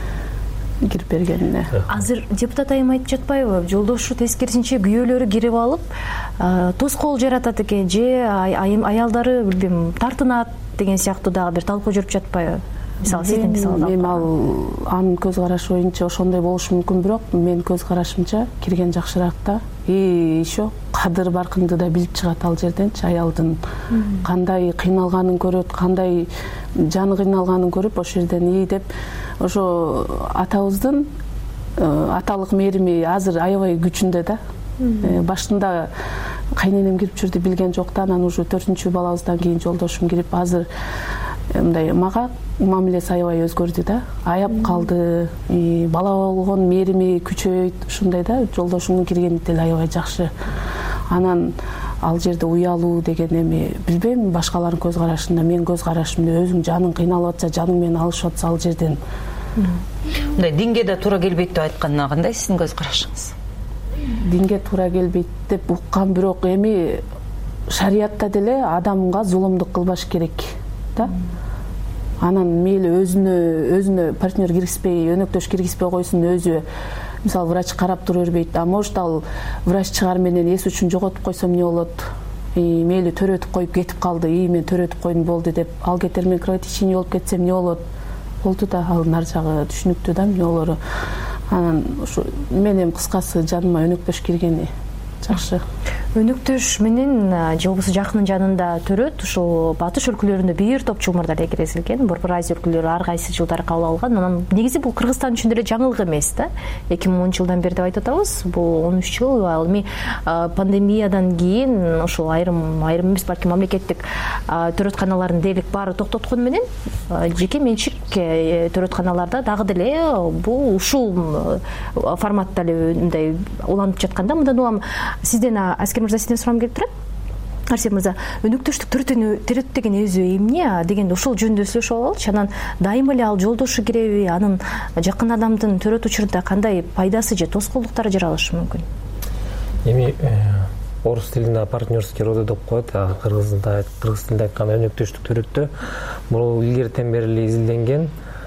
кирип бергенине.
Азыр депутат айым айтып жатпайбы, жолдошу тескерисинче күйөөлөрү кирип алып тоскоол жаратат экен, же аялдары билбейм тартынат деген сыяктуу дагы бир талкуу жүрүп жатпайбы? Мисалы сиздин мисалда.
Эми ал анын көз карашы боюнча ошондой болушу мүмкүн, бирок менин көз карашымча кирген жакшыраак да. И еще кадыр баркыңды да билип чыгат ал жерденчи, аялдын кандай кыйналганын көрөт, кандай жаны кыйналганын көрүп ошол жерден ии деп, ошо атабыздын аталык мээрими азыр аябай күчүндө да. Башында кайненем кирип жүрдү, билген жок да, анан уже төртүнчү балабыздан кийин жолдошум кирип, азыр мындай мага мамилеси аябай өзгөрдү да, аяп калды, бала болгон мээрими күчөйт, ушундай да. Жолдошумдун киргени деле аябай жакшы. Анан ал жерде уялуу деген эми билбейм, башкалардын көз карашында, менин көз карашымда өзүң жаның кыйналып атса, жаның менен алышып атса ал жерден
мындай динге да туура келбейт деп айтканына кандай сиздин көз карашыңыз?
Динге туура келбейт деп уккан, бирок эми шариятта деле адамга зулумдук кылбаш керек да. Анан мейли өзүнө өзүнө партнер киргизбей, өнөктөш киргизбей койсун, өзү мисалы врач карап тура бербейт. А может ал врач чыгар менен эс үчүн жоготуп койсом эмне болот? Мейли төрөтүп коюп кетип калды, и мен төрөтүп койдум болду деп, ал кетер мен кровотечение болуп кетсем эмне болот? Болду да, ал нар жагы түшүнүктүү да эмне болору. Анан ушу мен эми кыскасы жаныма өнөктөш киргени жакшы.
Өнөктөш менен же болбосо жакынын жанында төрөт, ушул батыш өлкөлөрүндө бир топ чумурдар киргизилген, Борбор Азия өлкөлөрү ар кайсы жылдары кабыл алган. Анан негизи бул Кыргызстан үчүн деле жаңылык эмес да. эки миң онунчу жылдан бери деп айтып атабыз. Бул он үч жыл, ал эми пандемиядан кийин ушул айрым айрым эмес, балки мамлекеттик төрөтканалардын дээрлик баары токтоткону менен жеке менчик төрөтканаларда дагы деле бул ушул форматта эле мындай уланып жатканда, мындан улам сизден Аскер мырза, сизден сурамам келип турат. Арсен мырза, өнөктөштүк төрөт деген өзү эмне дегенде ошол жөнүндө сүйлөшүп алалычы. Анан дайыма эле ал жолдошу киреби, анын жакын адамдын төрөт учурунда кандай пайдасы же тоскоолдуктары жаралышы мүмкүн?
Эми орус тилинде партнерский роды деп коет, кыргызда кыргыз тилинде айтканда өнөктөштүк төрөттө бул илгертен бери эле изилденген.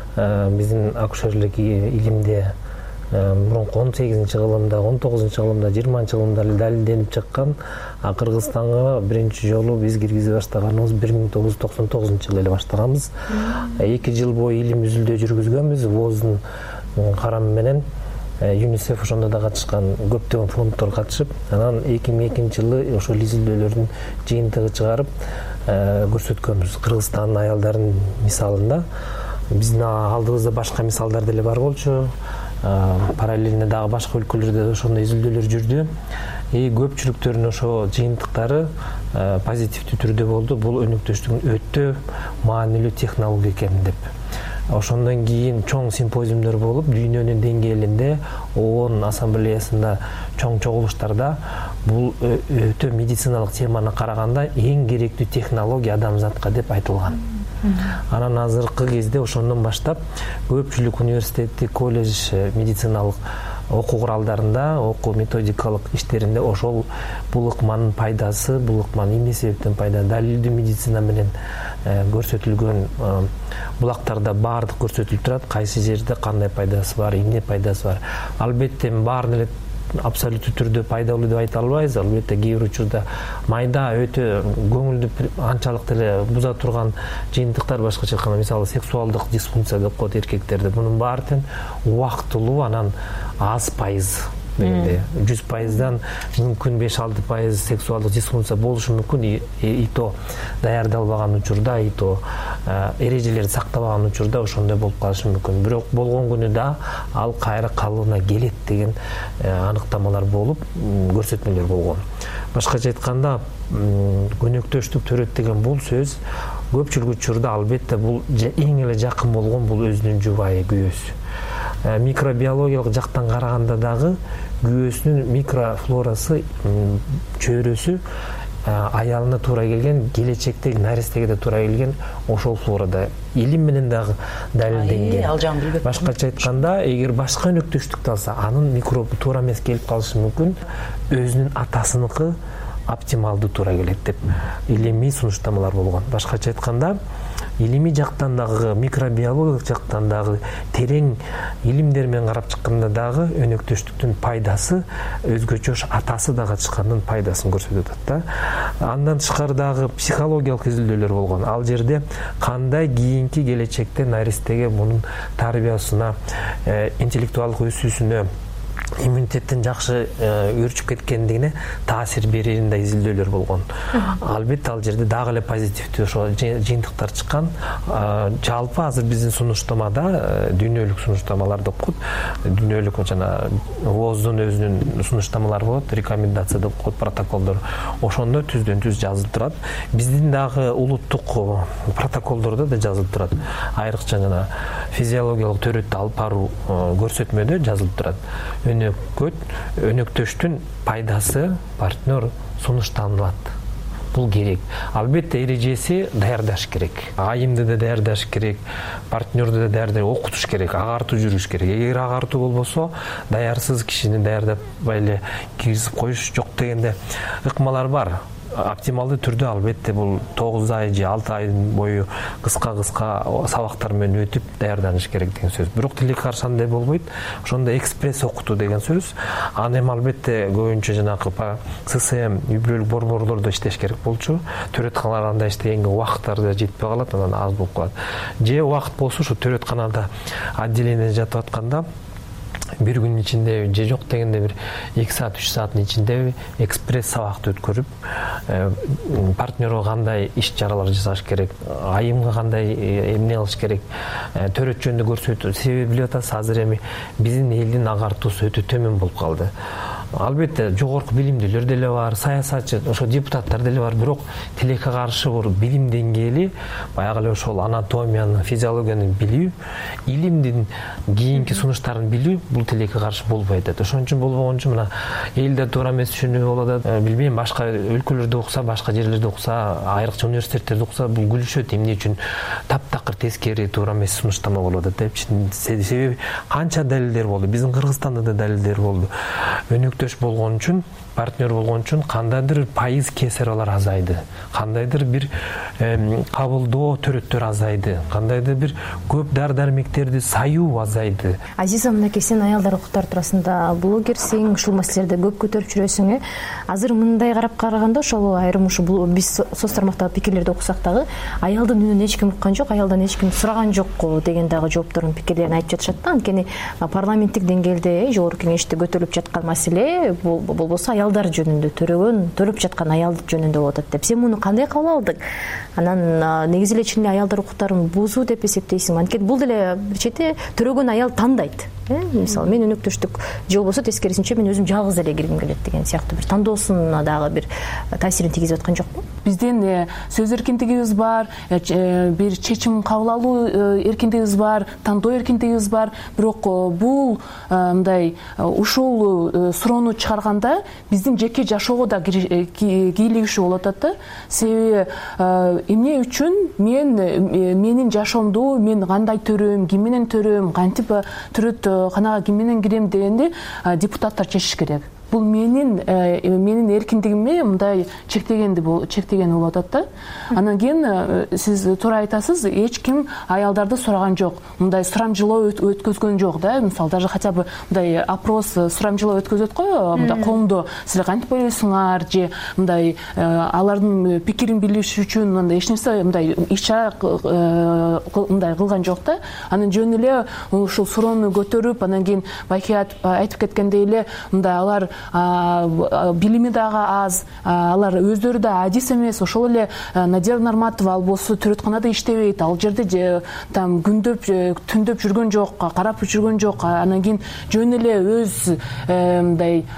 Биздин акушерлик илимде мурунку он сегизинчи кылымда, он тогузунчу кылымда, жыйырманчы кылымда далилденип чыккан. А Кыргызстанга биринчи жолу биз киргизе баштаганыбыз бир миң тогуз жүз токсон тогузунчу жылы эле баштаганбыз. эки жыл бою илим изилдөө жүргүзгөнбүз. ВОЗдун карамы менен ЮНИСЕФ ошондо да катышкан, көптөгөн фонддор катышып, анан эки миң экинчи жылы ошол изилдөөлөрдүн жыйынтыгы чыгарып көрсөткөнбүз. Кыргызстандын аялдарынын мисалында биздин алдыбызда башка мисалдар деле бар болчу. Параллельно дагы башка өлкөлөрдө ошондой изилдөөлөр жүрдү. И көпчүлүктөрүнүн ошо жыйынтыктары позитивдүү түрдө болду. Бул өнөктөштүктүн өтө маанилүү технология экен деп. Ошондон кийин чоң симпозиумдор болуп, дүйнөнүн деңгээлинде ООН ассамблеясында чоң чогулуштарда бул өтө медициналык теманы караганда эң керектүү технология адамзатка деп айтылган. Анан азыркы кезде ошондон баштап көпчүлүк университеттик, колледж, медициналык окуу куралдарында, окуу методикалык иштеринде ошол бул ыкманын пайдасы, бул ыкман эмне себептен пайда, далилдүү медицина менен көрсөтүлгөн булактарда баардык көрсөтүлүп турат, кайсы жерде кандай пайдасы бар, эмне пайдасы бар. Албетте баарын эле абсолюттуу түрдө пайдалуу деп айта албайбыз. Албетте кээ бир учурда майда өтө көңүлдү анчалык деле буза турган жыйынтыктар, башкача айтканда мисалы сексуалдык дисфункция деп коет эркектерде. Мунун баары тең убактылуу, анан аз пайыз дегенде жүз пайыздан мүмкүн беш алты пайыз сексуалдык дисфункция болушу мүмкүн. И то даярдалбаган учурда, и то эрежелерди сактабаган учурда ошондой болуп калышы мүмкүн. Бирок болгон күнү да ал кайра калыбына келет деген аныктамалар болуп, көрсөтмөлөр болгон. Башкача айтканда, өнөктөштүк төрөт деген бул сөз көпчүлүк учурда албетте бул эң эле жакын болгон бул өзүнүн жубайы, күйөөсү. Микробиологиялык жактан караганда дагы күйөөсүнүн микрофлорасы, чөйрөсү аялына туура келген, келечектеги наристеге да туура келген ошол флорада илим менен дагы далилденген.
Ал жагын билбеп.
Башкача айтканда, эгер башка өнөктөштүктү алса, анын микробу туура эмес келип калышы мүмкүн. Өзүнүн атасыныкы оптималдуу туура келет деп илимий сунуштамалар болгон. Башкача айтканда, илимий жактан дагы, микробиологиялык жактан дагы терең илимдер менен карап чыкканда дагы өнөктөштүктүн пайдасы өзгөчө атасы дагы чыккандын пайдасын көрсөтүп атат да. Андан тышкары дагы психологиялык изилдөөлөр болгон. Ал жерде кандай кийинки келечекте наристеге мунун тарбиясына, интеллектуалдык өсүүсүнө, иммунитеттин жакшы өрчүп кеткендигине таасир берерин да изилдөөлөр болгон. Албетте ал жерде дагы эле позитивдүү ошо жыйынтыктар чыккан. Жалпы азыр биздин сунуштамада, дүйнөлүк сунуштамалар деп коет, дүйнөлүк жана ВОЗдун өзүнүн сунуштамалары болот, рекомендация деп коет, протоколдор. Ошондо түздөн түз жазылып турат. Биздин дагы улуттук протоколдордо да жазылып турат. Айрыкча жана физиологиялык төрөттү алып баруу көрсөтмөдө жазылып турат. Өнөкөт, өнөктөштүн пайдасы партнер сунушталат. Бул керек. Албетте эрежеси даярдаш керек. Айымды да даярдаш керек, партнерду да даярдаш, окутуш керек, агартуу жүрүш керек. Эгер агартуу болбосо, даярсыз кишини даярдабай эле киргизип коюш жок дегенде ыкмалар бар. Оптималдуу түрдө албетте бул тогуз ай же алты айдын бою кыска-кыска сабактар менен өтүп даярданыш керек деген сөз. Бирок тилекке каршы андай болбойт. Ошондо экспресс окутуу деген сөз. Аны эми албетте көбүнчө жанагы ССМ, үй-бүлөлүк борборлордо иштеш керек болчу. Төрөтканалар андай иштегенге убакыттары да жетпей калат, анан аз болуп калат. Же убакыт болсо ушу төрөтканада отделение жатып атканда бир күнүн ичинде же жок дегенде бир эки саат үч сааттын ичинде экспресс сабакты өткөрүп, партнерго кандай иш чаралар жасаш керек, айымга кандай эмне кылыш керек, төрөт жөнүндө көрсөтүү. Себеби билип атасыз, азыр эми биздин элдин агартуусу өтө төмөн болуп калды. Албетте жогорку билимдүүлөр деле бар, саясатчы, ошо депутаттар деле бар, бирок тилекке каршы бул билим деңгээли, баягы эле ошол анатомияны, физиологияны билүү, илимдин кийинки сунуштарын билүү бул тилекке каршы болбой атат. Ошон үчүн болбогон үчүн мына элде туура эмес түшүнүү болуп атат. Билбейм, башка өлкөлөрдө окуса, башка жерлерде окуса, айрыкча университеттерде окуса, бул күлүшөт, эмне үчүн таптакыр тескери туура эмес сунуштама болуп атат депчи. Себеби канча далилдер болду, биздин Кыргызстанда да далилдер болду. Өнөктөш болгон үчүн, партнер болгон үчүн кандайдыр пайыз кесаралар азайды, кандайдыр бир кабылдоо төрөттөр азайды, кандайдыр бир көп дары-дармектерди саюу азайды.
Азиза, мынакей, сен аялдар укуктары туурасында блогерсиң, ушул маселелерди көп көтөрүп жүрөсүң. э Азыр мындай карап караганда, ошол айрым ушул биз соц тармактагы пикирлерди окусак дагы, аялдын үнүн эч ким уккан жок, аялдан эч ким сураган жок деген дагы жоопторун, пикирлерин айтып жатышат да. Анткени парламенттик деңгээлде жогорку кеңеште көтөрүлүп жаткан маселе бул болбосо аялдар жөнүндө, төрөгөн, төлөп жаткан аял жөнүндө болуп атат деп. Сен муну кандай кабыл алдың? Анан негизи эле чын эле аялдар укуктарын бузуу деп эсептейсиңби? Анткени бул деле бир чети төрөгөн аял тандайт. Мисалы, мен өнөктөштүк же болбосо тескерисинче мен өзүм жалгыз эле киргим келет деген сыяктуу бир тандоосуна дагы бир таасирин тийгизип аткан жокпу?
Биздин сөз эркиндигибиз бар, бир чечим кабыл алуу эркиндигибиз бар, тандоо эркиндигибиз бар. Бирок бул мындай ушул суроону чыгарганда биздин жеке жашоого да кийлигишүү болуп атат да. Себеби эмне үчүн мен менин жашоомду мен кандай төрөйм, ким менен төрөйм, кантип төрөт канага ким менен кирем дегенди депутаттар чечиш керек. Бул менин менин эркиндигимди мындай чектегенди чектеген болуп атат да. Анан кийин сиз туура айтасыз, эч ким аялдарды сураган жок. Мындай сурамжылоо өткөзгөн жок да. Мисалы, даже хотя бы мындай опрос, сурамжылоо өткөзөт го, мындай коомдо силер кантип ойлойсуңар же мындай алардын пикирин билиш үчүн мындай эч нерсе мындай иш-чара мындай кылган жок да. Анан жөн эле ушул суроону көтөрүп, анан кийин байке айтып кеткендей эле мындай алар билими дагы аз, алар өздөрү да адис эмес. Ошол эле Надежда Нарматова албосу төрөтканада иштебейт, ал жерде там күндөп түндөп жүргөн жок, карап жүргөн жок. Анан кийин жөн эле өз мындай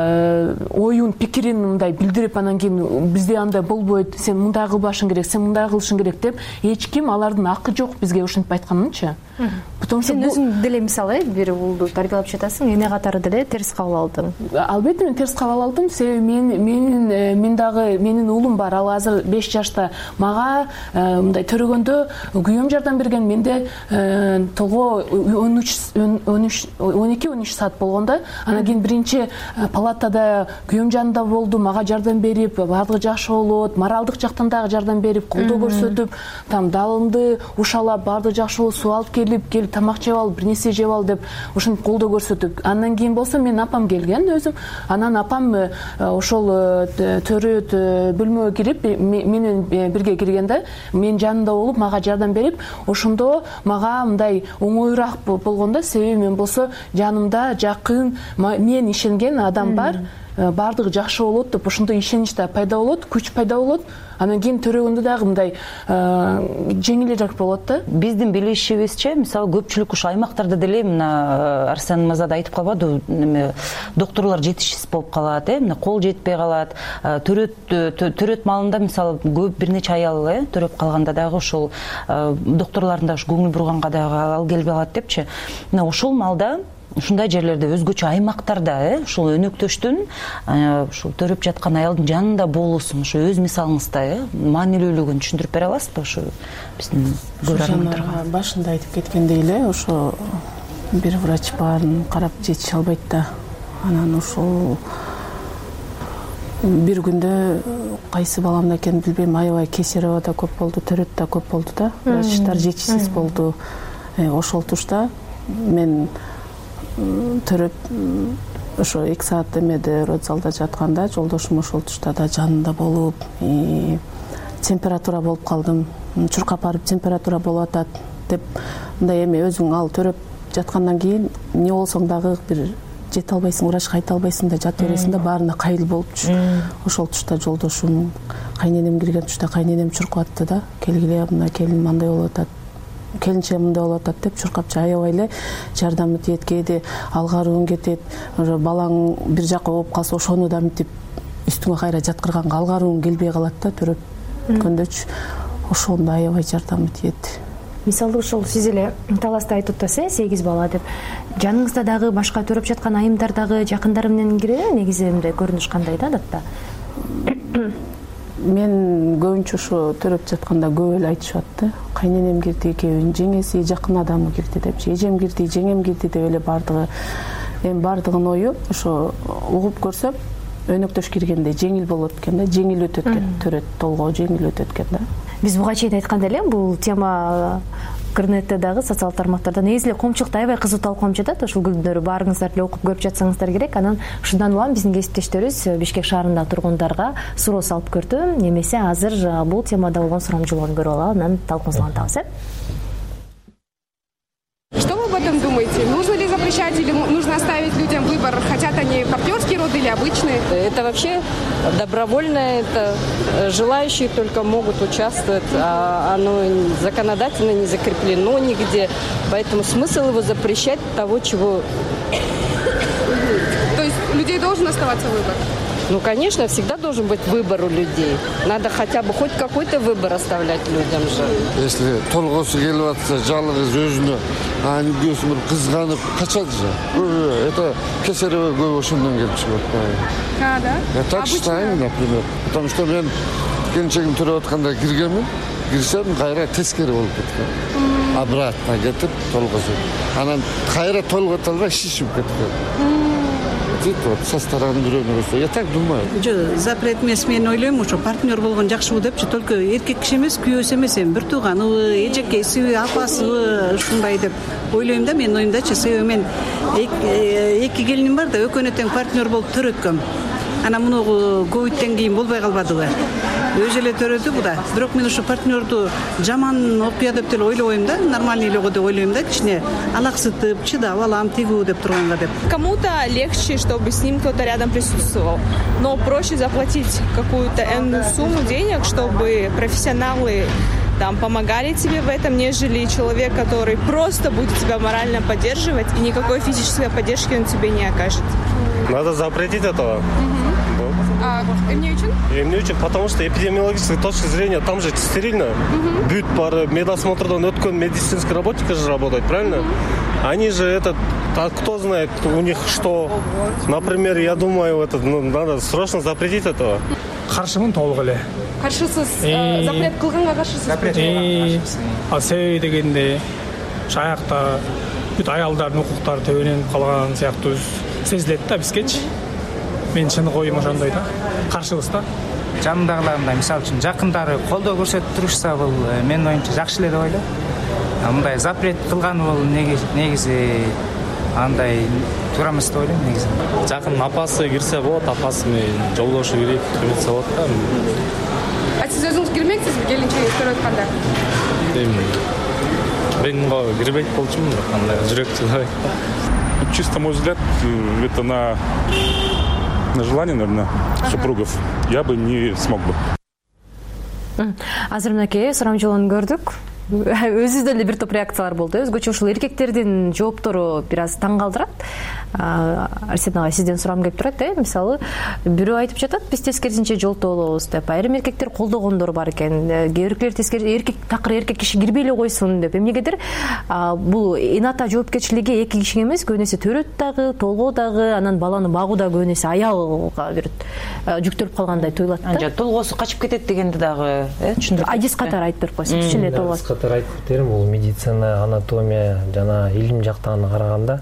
оюн, пикирин мындай билдирип, анан кийин бизде андай болбойт, сен мындай кылбашың керек, сен мындай кылышың керек деп эч ким алардын акы жок бизге ушинтип айтканынчы.
потому что сен өзүң деле мисалы бир уулду тарбиялап жатасың, эне катары деле терс кабыл алдың.
Албетте мен терс кабыл алдым, себеби мен менин мен дагы менин уулум бар, ал азыр беш жашта. Мага мындай төрөгөндө күйөөм жардам берген, менде того он үч он эки он үч саат болгондо, анан кийин биринчи палатада күйөөм жанында болду, мага жардам берип, баардыгы жакшы болот, моралдык жактан дагы жардам берип, колдоо көрсөтүп, там далымды ушалап, баардыгы жакшы болуп, суу алып келип, келип тамак жеп ал, бир нерсе жеп ал деп ушинтип колдоо көрсөтүп. Андан кийин болсо мен апам келген өзүм. Анан апам ошол төрөт бөлмөгө кирип, менен бирге киргенде, мен жанында болуп, мага жардам берип, ошондо мага мындай оңоюраак болгондо, себеби мен болсо жанымда жакын, мен ишенген адам бар, баардыгы жакшы болот деп ошондой ишенич да пайда болот, күч пайда болот. Анан кийин төрөгөндө дагы мындай жеңилирээк болот да.
Биздин билишибизче, мисалы көпчүлүк ушу аймактарда деле мына Арсен мырза да айтып калбады, докторлор жетишсиз болуп калат, э, мына кол жетпей калат. Төрөт төрөт маалында мисалы көп бир нече аял э төрөп калганда дагы ошол докторлордун да көңүл бурганга дагы ал келбей калат депчи. Мына ошол маалда ушундай жерлерде, өзгөчө аймактарда, э, ушул өнөктөштүн, ушул төрөп жаткан аялдын жанында болуусун, ошо өз мисалыңызда, э, маанилүүлүгүн түшүндүрүп бере аласызбы? Ошо биздин көрөрмандарга.
Башында айтып кеткендей эле, ошо бир врач баарын карап жетише албайт да. Анан ошол бир күндө кайсы баламда экенин билбейм, аябай Кесарева да көп болду, төрөт да көп болду да. Врачтар жетишсиз болду. Ошол тушта мен төрөп ошо эки саат эмеде родзалда жатканда жолдошум ошол тушта да жанында болуп, температура болуп калдым, чуркап барып температура болуп атат деп, мындай эми өзүң ал төрөп жаткандан кийин эмне болсоң дагы бир жете албайсың, врачка айта албайсың да, жат бересиң да, баарына кайыл болупчу. Ошол тушта жолдошум, кайненем кирген тушта кайненем чуркап атты да, келгиле, мына келин мындай болуп атат, келинче мындай болуп атат деп чуркапчы, аябай эле жардамы тиет, кээде алгарууң кетет, балаң бир жака болуп калса ошону да мынтип үстүңө кайра жаткырганга алгарууң келбей калат да, төрөп өткөндөчү. Ошондо аябай жардамы тиет.
Мисалы ушул сиз эле таласта айтып атасыз, сегиз бала деп. Жаныңызда дагы башка төрөп жаткан айымдар дагы жакындары менен киреби? Негизи мындай көрүнүш кандай да адатта?
Мен көбүнчө ушу төрөп жатканда көп эле айтышат да. Кайненем кирди, экөөбүнүн жеңеси, жакын адамы кирди депчи. Эжем кирди, жеңем кирди деп эле бардыгы. Эми бардыгынын ою ошо угуп көрсөм, өнөктөш киргенде жеңил болот экен да, жеңил өтөт экен, төрөт толгоо жеңил өтөт экен да.
Биз буга чейин айтканда эле бул тема интернетте дагы, социалдык тармактарда негизи эле коомчулукта аябай кызуу талкууланып жатат. Ушул күндөрү баарыңыздар деле окуп көрүп жатсаңыздар керек. Анан ушундан улам биздин кесиптештерибиз Бишкек шаарындагы тургундарга суроо салып көрдү. Немесе азыр бул темада болгон сурамжылоорун көрүп алалы, анан талкуубузду улантабыз, э?
Что вы об этом думаете? Нужно ли запрещать или нужно оставить людям выбор? Хотят они партнерский род или обычный?
Это вообще добровольно, это желающие только могут участвовать, а оно законодательно не закреплено нигде. Поэтому смысл его запрещать того, чего...
То есть у людей должен оставаться выбор?
Ну, конечно, всегда должен быть выбор у людей. Надо хотя бы хоть какой-то выбор оставлять людям же.
Если толгосы келип атса, жалгыз өзүнө анын күйөөсүн көрүп кызганып качат же. Это Кесарева көп ошондон келип чыгат.
А, да?
Я так считаю, например. Потому что мен келинчегим төрөп атканда киргенмин, кирсем кайра тескери болуп кеткен. Обратно кетип толгосу. Анан кайра толгото албай шишип кеткен. Вот со стороны бирөөнү. Я так думаю.
Жо, запрет эмес, мен ойлойм, ошо партнер болгон жакшы депчи, только эркек киши эмес, күйөөсү эмес, эми бир тууганыбы, эжекесиби, апасыбы, ушундай деп ойлойм да, мен оюмдачы. Себеби мен эки келиним бар да, экөөнө тең партнер болуп төрөткөм. Анан муну ковидтен кийин болбой калбадыбы. Өзү эле төрөдү бу да. Бирок мен ошо партнерду жаман окуя деп деле ойлобойм да, нормальный эле го деп ойлойм да, кичине алаксытып, чыдап алам, тигүү деп турганга деп.
Кому-то легче, чтобы с ним кто-то рядом присутствовал, но проще заплатить какую-то энную сумму денег, чтобы профессионалы там помогали тебе в этом, нежели человек, который просто будет тебя морально поддерживать и никакой физической поддержки он тебе не окажет.
Надо запретить этого. Угу.
Эмне үчүн?
Эмне үчүн? Потому что эпидемиологической точки зрения там же стерильно. Бүт бары медосмотрдан өткөн медицинский работники же работают, правильно? Они же этот, а кто знает у них что. Например, я думаю, это, ну, надо срочно запретить этого.
Каршымын толук эле.
Каршысыз, запрет кылганга каршысыз.
Запрет кылганга каршысыз. А себеби дегенде шаякта бүт аялдардын укуктары төбөнөнүп калган сыяктуу сезилет да бизгечи. Мен чын коюм ошондой да. Каршыбыз да.
Жанындагыларымда мисалы үчүн жакындары колдоо көрсөтүп турушса, бул менин оюмча жакшы эле деп ойлойм. Мындай запрет кылганы бул негизи андай туура эмес деп ойлойм негизи.
Жакын апасы кирсе болот, апасы менен жолдошу кирип кирсе болот да.
А сиз өзүңүз кирмексизби келинчегиңиз көрүп атканда?
Эми мен го кирбейт болчумун, андай жүрөк жылабайт.
Чисто мой взгляд, это на на желание, наверное, супругов. Я бы не смог бы.
Азыр мынакей сурамжылын көрдүк. Өзүздө эле бир топ реакциялар болду. Өзгөчө ушул эркектердин жооптору бир аз таң калтырат. Арсен агай, сизден сурам келип турат, э? Мисалы, бирөө айтып жатат, биз тескерисинче жолто болобуз деп. Айрым эркектер колдогондор бар экен. Кээ бирөөлөр тескери эркек такыр эркек киши кирбей эле койсун деп. Эмнегедир бул эната жоопкерчилиги эки кишиге эмес, көбүнесе төрөт дагы, толгоо дагы, анан баланы багуу дагы көбүнесе аялга берет. Жүктөлүп калгандай туюлат да.
Анжа толгоосу качып кетет дегенди дагы, э, түшүндүрүп.
Адис катары айтып берип койсоң, кичине толгоосу.
Айтып берем, бул медицина, анатомия жана илим жактан караганда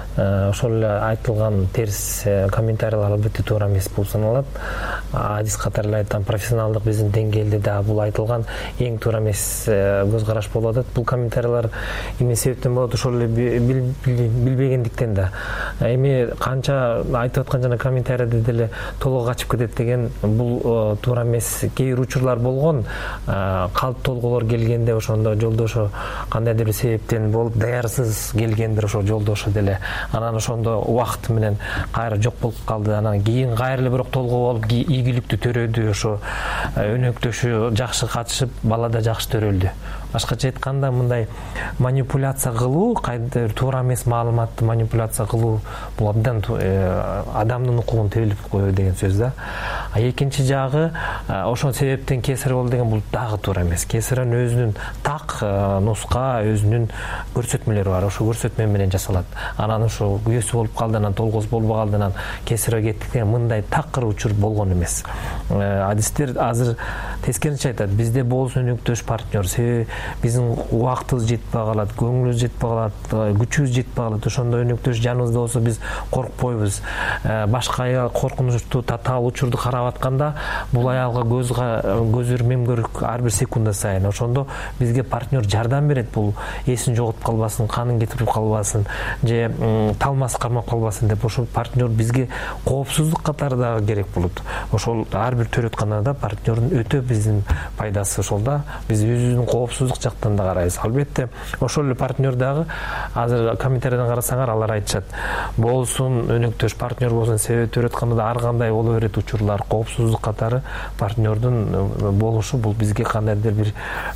ошол эле айтылган терс комментариялар албетте туура эмес болуп саналат. Адис катары эле айткан профессионалдык биздин деңгээлде да бул айтылган эң туура эмес көз караш болуп атат. Бул комментариялар эмне себептен болот? Ошол эле билбегендиктен да. Эми канча айтып аткан жана комментарияда деле толгоо качып кетет деген бул туура эмес. Кээ бир учурлар болгон, калп толгоолор келгенде ошондо жолдошу кандайдыр бир себептен болуп даярсыз келгендир ошо жолдошу деле. Анан ошондо убакыт менен кайра жок болуп калды. Анан кийин кайра эле бирок толгоо болуп ийгиликтүү төрөдү, ошо өнөктөшү жакшы катышып, бала да жакшы төрөлдү. Башкача айтканда, мындай манипуляция кылуу, кайдыр туура эмес маалыматты манипуляция кылуу бул абдан адамдын укугун тебилип коюу деген сөз да. А экинчи жагы, ошол себептен кесир болду деген бул дагы туура эмес. Кесирен өзүнүн так нуска, өзүнүн көрсөтмөлөрү бар. Ошо көрсөтмө менен жасалат. Анан ошо күйөөсү болуп калды, анан толгоосу болбой калды, анан кесирге кеттик деген мындай такыр учур болгон эмес. Адистер азыр тескерисинче айтат, бизде болсун өнөктөш партнер, себеби биздин убактыбыз жетпей калат, көңүлүбүз жетпей калат, күчүбүз жетпей калат. Ошондо өнөктөш жаныбызда болсо биз коркпойбуз. Башка аял коркунучтуу татаал учурду карап атканда, бул аялга көз үрмөмгөр ар бир секунда сайын. Ошондо бизге партнер жардам берет, бул эсин жоготуп калбасын, канын кетирип калбасын, же талмасы кармап калбасын деп. Ошол партнер бизге коопсуздук катары дагы керек болот. Ошол ар бир төрөтканада партнердин өтө биздин пайдасы ошол да. Биз өзүбүздүн коопсуздук жактан да карайбыз. Албетте, ошол эле партнер дагы азыр комментариядан карасаңар, алар айтышат, болсун өнөктөш партнер болсун, себеби төрөтканада ар кандай боло берет учурлар, коопсуздук катары партнердин болушу бул бизге кандайдыр бир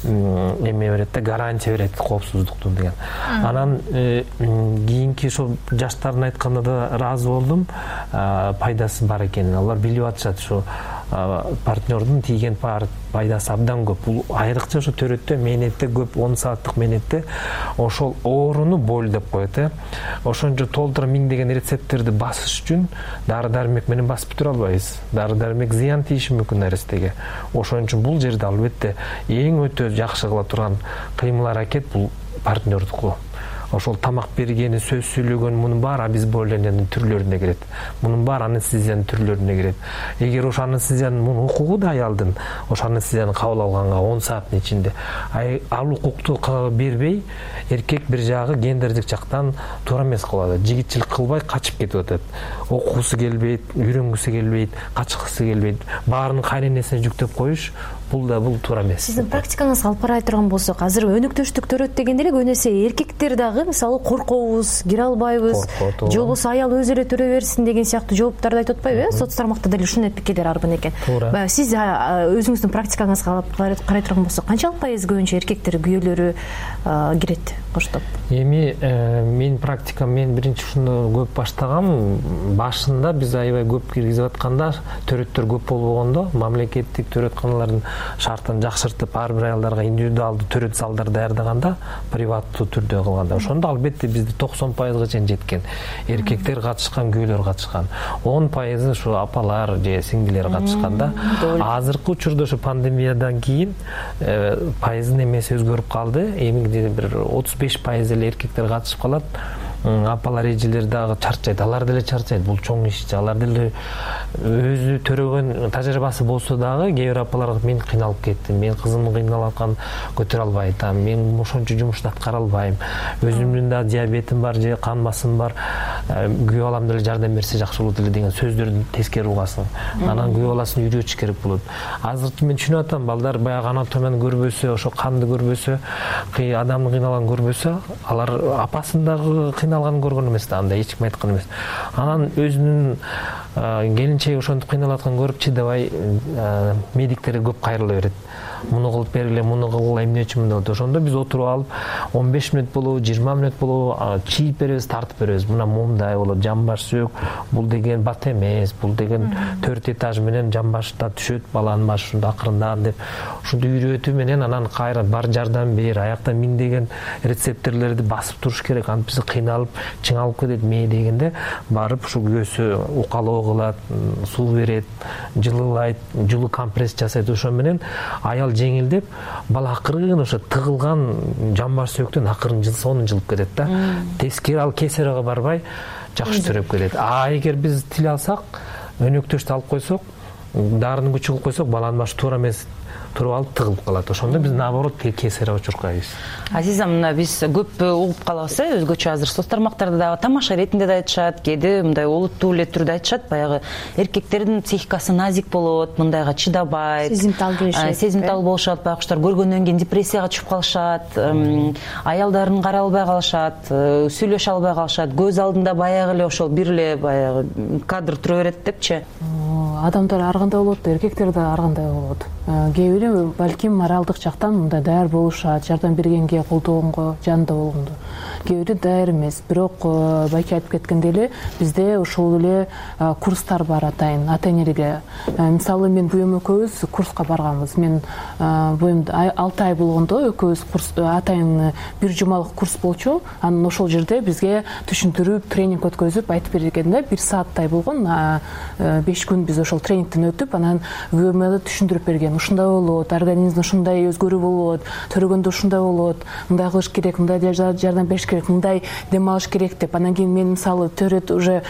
эме берет да, гарантия берет коопсуздуктун деген. Анан кийинки ошо жаштардын айтканына да ыраазы болдум, пайдасы бар экенин. Алар билип атышат, ошо партнердин тийген пайдасы абдан көп. Бул айрыкча ошо төрөттө мээнетте көп, он сааттык мээнетте ошол ооруну боль деп коет, э. Ошончо толтура миңдеген рецепттерди басыш үчүн дары-дармек менен басып бүтүрө албайбыз. Дары-дармек зыян тийиши мүмкүн нерестеге. Ошон үчүн бул жерде албетте эң өтө жакшы кыла турган кыймыл-аракет бул партнердуку. Ошол тамак бергени, сөз сүйлөгөн, мунун баары обезболиваниянын түрлөрүнө кирет. Мунун баары анестезиянын түрлөрүнө кирет. Эгер ошо анестезиянын мунун укугу да аялдын, ошо анестезияны кабыл алганга он сааттын ичинде ал укукту бербей, эркек бир жагы гендердик жактан туура эмес кылат. Жигитчилик кылбай качып кетип атат. Окугусу келбейт, үйрөнгүсү келбейт, качкысы келбейт. Баарын кайненесине жүктөп коюш, бул да бул туура эмес.
Сиздин практикаңызга алып карай турган болсок, азыр өнөктөштүк төрөт дегенде эле көбүнесе эркектер дагы дагы мисалы коркобуз, кире албайбыз же болбосо аял өзү эле төрө берсин деген сыяктуу жооптарды айтып атпайбы э соц тармакта деле ушундай пикирлер ар бир экен. Баягы сиз өзүңүздүн практикаңызга карай турган болсок канчалык пайыз көбүнчө эркектер күйөөлөрү кирет коштоп?
Эми менин практикам мен биринчи ушуну көп баштагам. Башында биз аябай көп киргизип атканда төрөттөр көп болбогондо мамлекеттик төрөтканалардын шартын жакшыртып ар бир аялдарга индивидуалдуу төрөт залдар даярдаганда приваттуу түрдө кылганда ошондо албетте бизде токсон пайызга чейин жеткен. Эркектер катышкан, күйөөлөр катышкан. он пайызы ушу апалар же сиңдилер катышканда. Азыркы учурда ушу пандемиядан кийин пайыздын эмеси өзгөрүп калды. Эми бир отуз беш пайыз эле эркектер катышып калат. Апалар, эжелер дагы чарчайт, алар деле чарчайт. Бул чоң иш, алар деле өзү төрөгөн тажрыйбасы болсо дагы кээ бир апалар мен кыйналып кеттим, мен кызымдын кыйналып атканын көтөрө албай атам, мен ошончо жумушту аткара албайм, өзүмдүн да диабетим бар же кан басым бар, күйөө балам деле жардам берсе жакшы болот эле деген сөздөрдү тескери угасың. Анан күйөө баласын үйрөтүш керек болот. Азыркы мен түшүнүп атам, балдар баягы анатомияны көрбөсө, ошо канды көрбөсө, адамдын кыйналганын көрбөсө, алар апасын дагы кыйналганын көргөн эмес да, андай эч ким айткан эмес. Анан өзүнүн келинчеги ошентип кыйналып атканын көрүп чыдабай медиктерге көп кайрыла берет. Муну кылып бергиле, муну кылгыла, эмне үчүн деп. Ошондо биз отуруп алып он беш мүнөт болобу, жыйырма мүнөт болобу чийип беребиз, тартып беребиз. Мына мындай болот, жамбаш сөөк, бул деген бат эмес, бул деген төрт этаж менен жамбашта түшөт, баланын башы ушунда акырындан деп ушунду үйрөтүү менен анан кайра бар жардам бер, аякта миң деген рецептерлерди басып туруш керек. Анан биз кыйналып, чыңалып кетет мээ дегенде барып ушу күйөөсү укалоо кылат, суу берет, жылуулайт, жылуу компресс жасайт. Ошо менен аял жеңилдеп, бала акырын ошо тыгылган жамбаш сөөктөн акырын сонун жылып кетет да. Тескери ал кесарага барбай жакшы төрөп кетет. А эгер биз тил алсак, өнөктөштү алып койсок, дарынын күчү кылып койсок, баланын башы туура эмес туруп алып тыгылып калат. Ошондо биз наоборот кесарага учуркайбыз.
Азиза, мына биз көп угуп калабыз, өзгөчө азыр соц тармактарда дагы тамаша иретинде да айтышат, кээде мындай олуттуу эле түрдө айтышат, баягы эркектердин психикасы назик болот, мындайга чыдабайт,
сезимтал келишет,
сезимтал болушат, байкуштар көргөндөн кийин депрессияга түшүп калышат, аялдарын карай албай калышат, сүйлөшө албай калышат, көз алдында баягы эле ошол бир эле баягы кадр тура берет депчи.
Адамдар ар кандай болот, эркектер да ар кандай болот. Кээ бири балким моралдык жактан мындай даяр болушат, жардам бергенге, колдогонго, жанында болгондо. Кээ бири даяр эмес. Бирок байке айтып кеткендей эле бизде ошол эле курстар бар атайын, ата-энелерге. Мисалы мен буюм экөөбүз курска барганбыз. Мен буюм алты ай болгондо экөөбүз курс атайын бир жумалык курс болчу. Анан ошол жерде бизге түшүндүрүп, тренинг өткөзүп айтып берген да, бир сааттай болгон. беш күн биз ошол тренингден өтүп, анан күйөөмө түшүндүрүп берген. Ушундай болот, организмде ушундай өзгөрүү болот, төрөгөндө ушундай болот, мындай кылыш керек, мындай жардам бериш керек, мындай дем алыш керек деп. Анан кийин мен мисалы төрөт уже